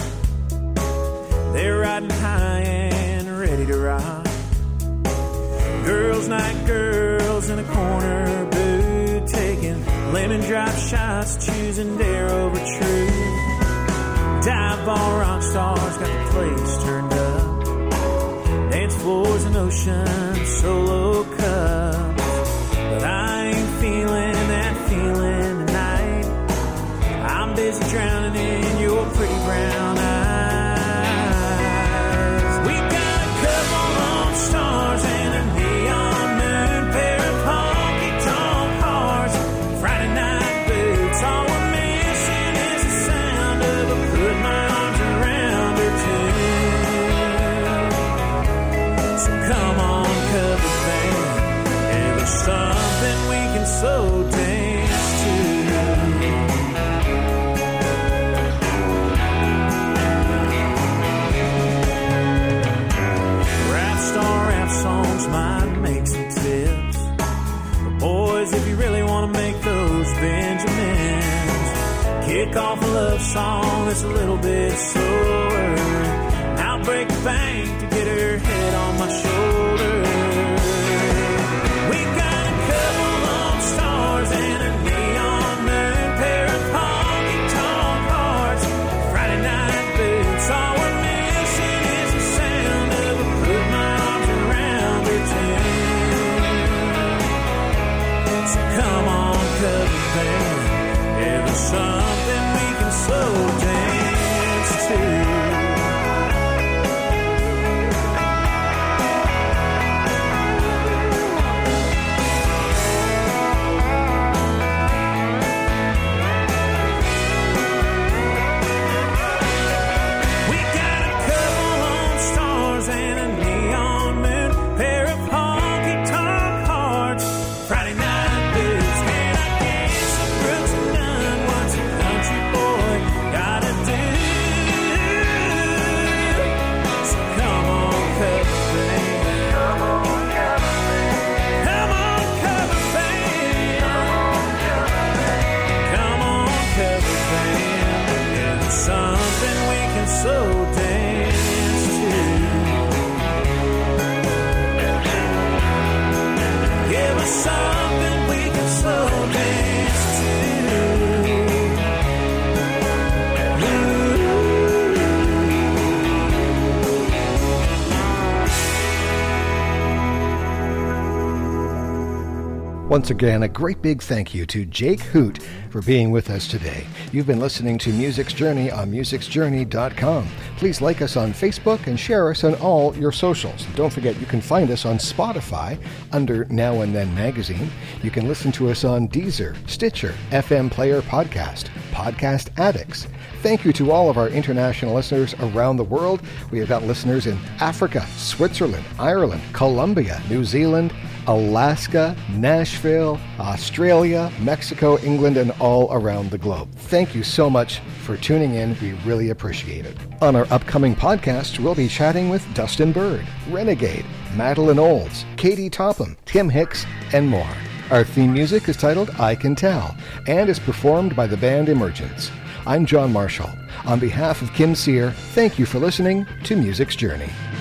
They're riding high and ready to rock. Girls night girls in a corner booth, taking lemon drop shots, choosing dare over truth. Dive bar rock stars got the place turned up. Dance floors and ocean solo cups. But I ain't feeling that feeling tonight. I'm busy drowning in your pretty brown eyes. We got a couple of stars and a neon moon, pair of honky-tonk cars, Friday night boots, all Kick off a love song that's a little bit slower. I'll break the bank to get her head on my shoulder. We got a couple lone stars and a neon moon, pair of honky-tonk hearts, Friday night boots. All we're missing is the sound of a put my arms around her tune. So come on, cover band, yeah, there's something we can slow dance to. Once again, a great big thank you to Jake Hoot for being with us today. You've been listening to Music's Journey on musics journey dot com. Please like us on Facebook and share us on all your socials. And don't forget, you can find us on Spotify under Now and Then Magazine. You can listen to us on Deezer, Stitcher, F M Player Podcast, Podcast Addicts. Thank you to all of our international listeners around the world. We have got listeners in Africa, Switzerland, Ireland, Colombia, New Zealand, Alaska, Nashville, Australia, Mexico, England, and all around the globe. Thank you so much for tuning in. We really appreciate it. On our upcoming podcast, we'll be chatting with Dustin Bird, Renegade, Madeline Olds, Katie Topham, Tim Hicks, and more. Our theme music is titled I Can Tell and is performed by the band Emergence. I'm John Marshall. On behalf of Kim Sear, thank you for listening to Music's Journey.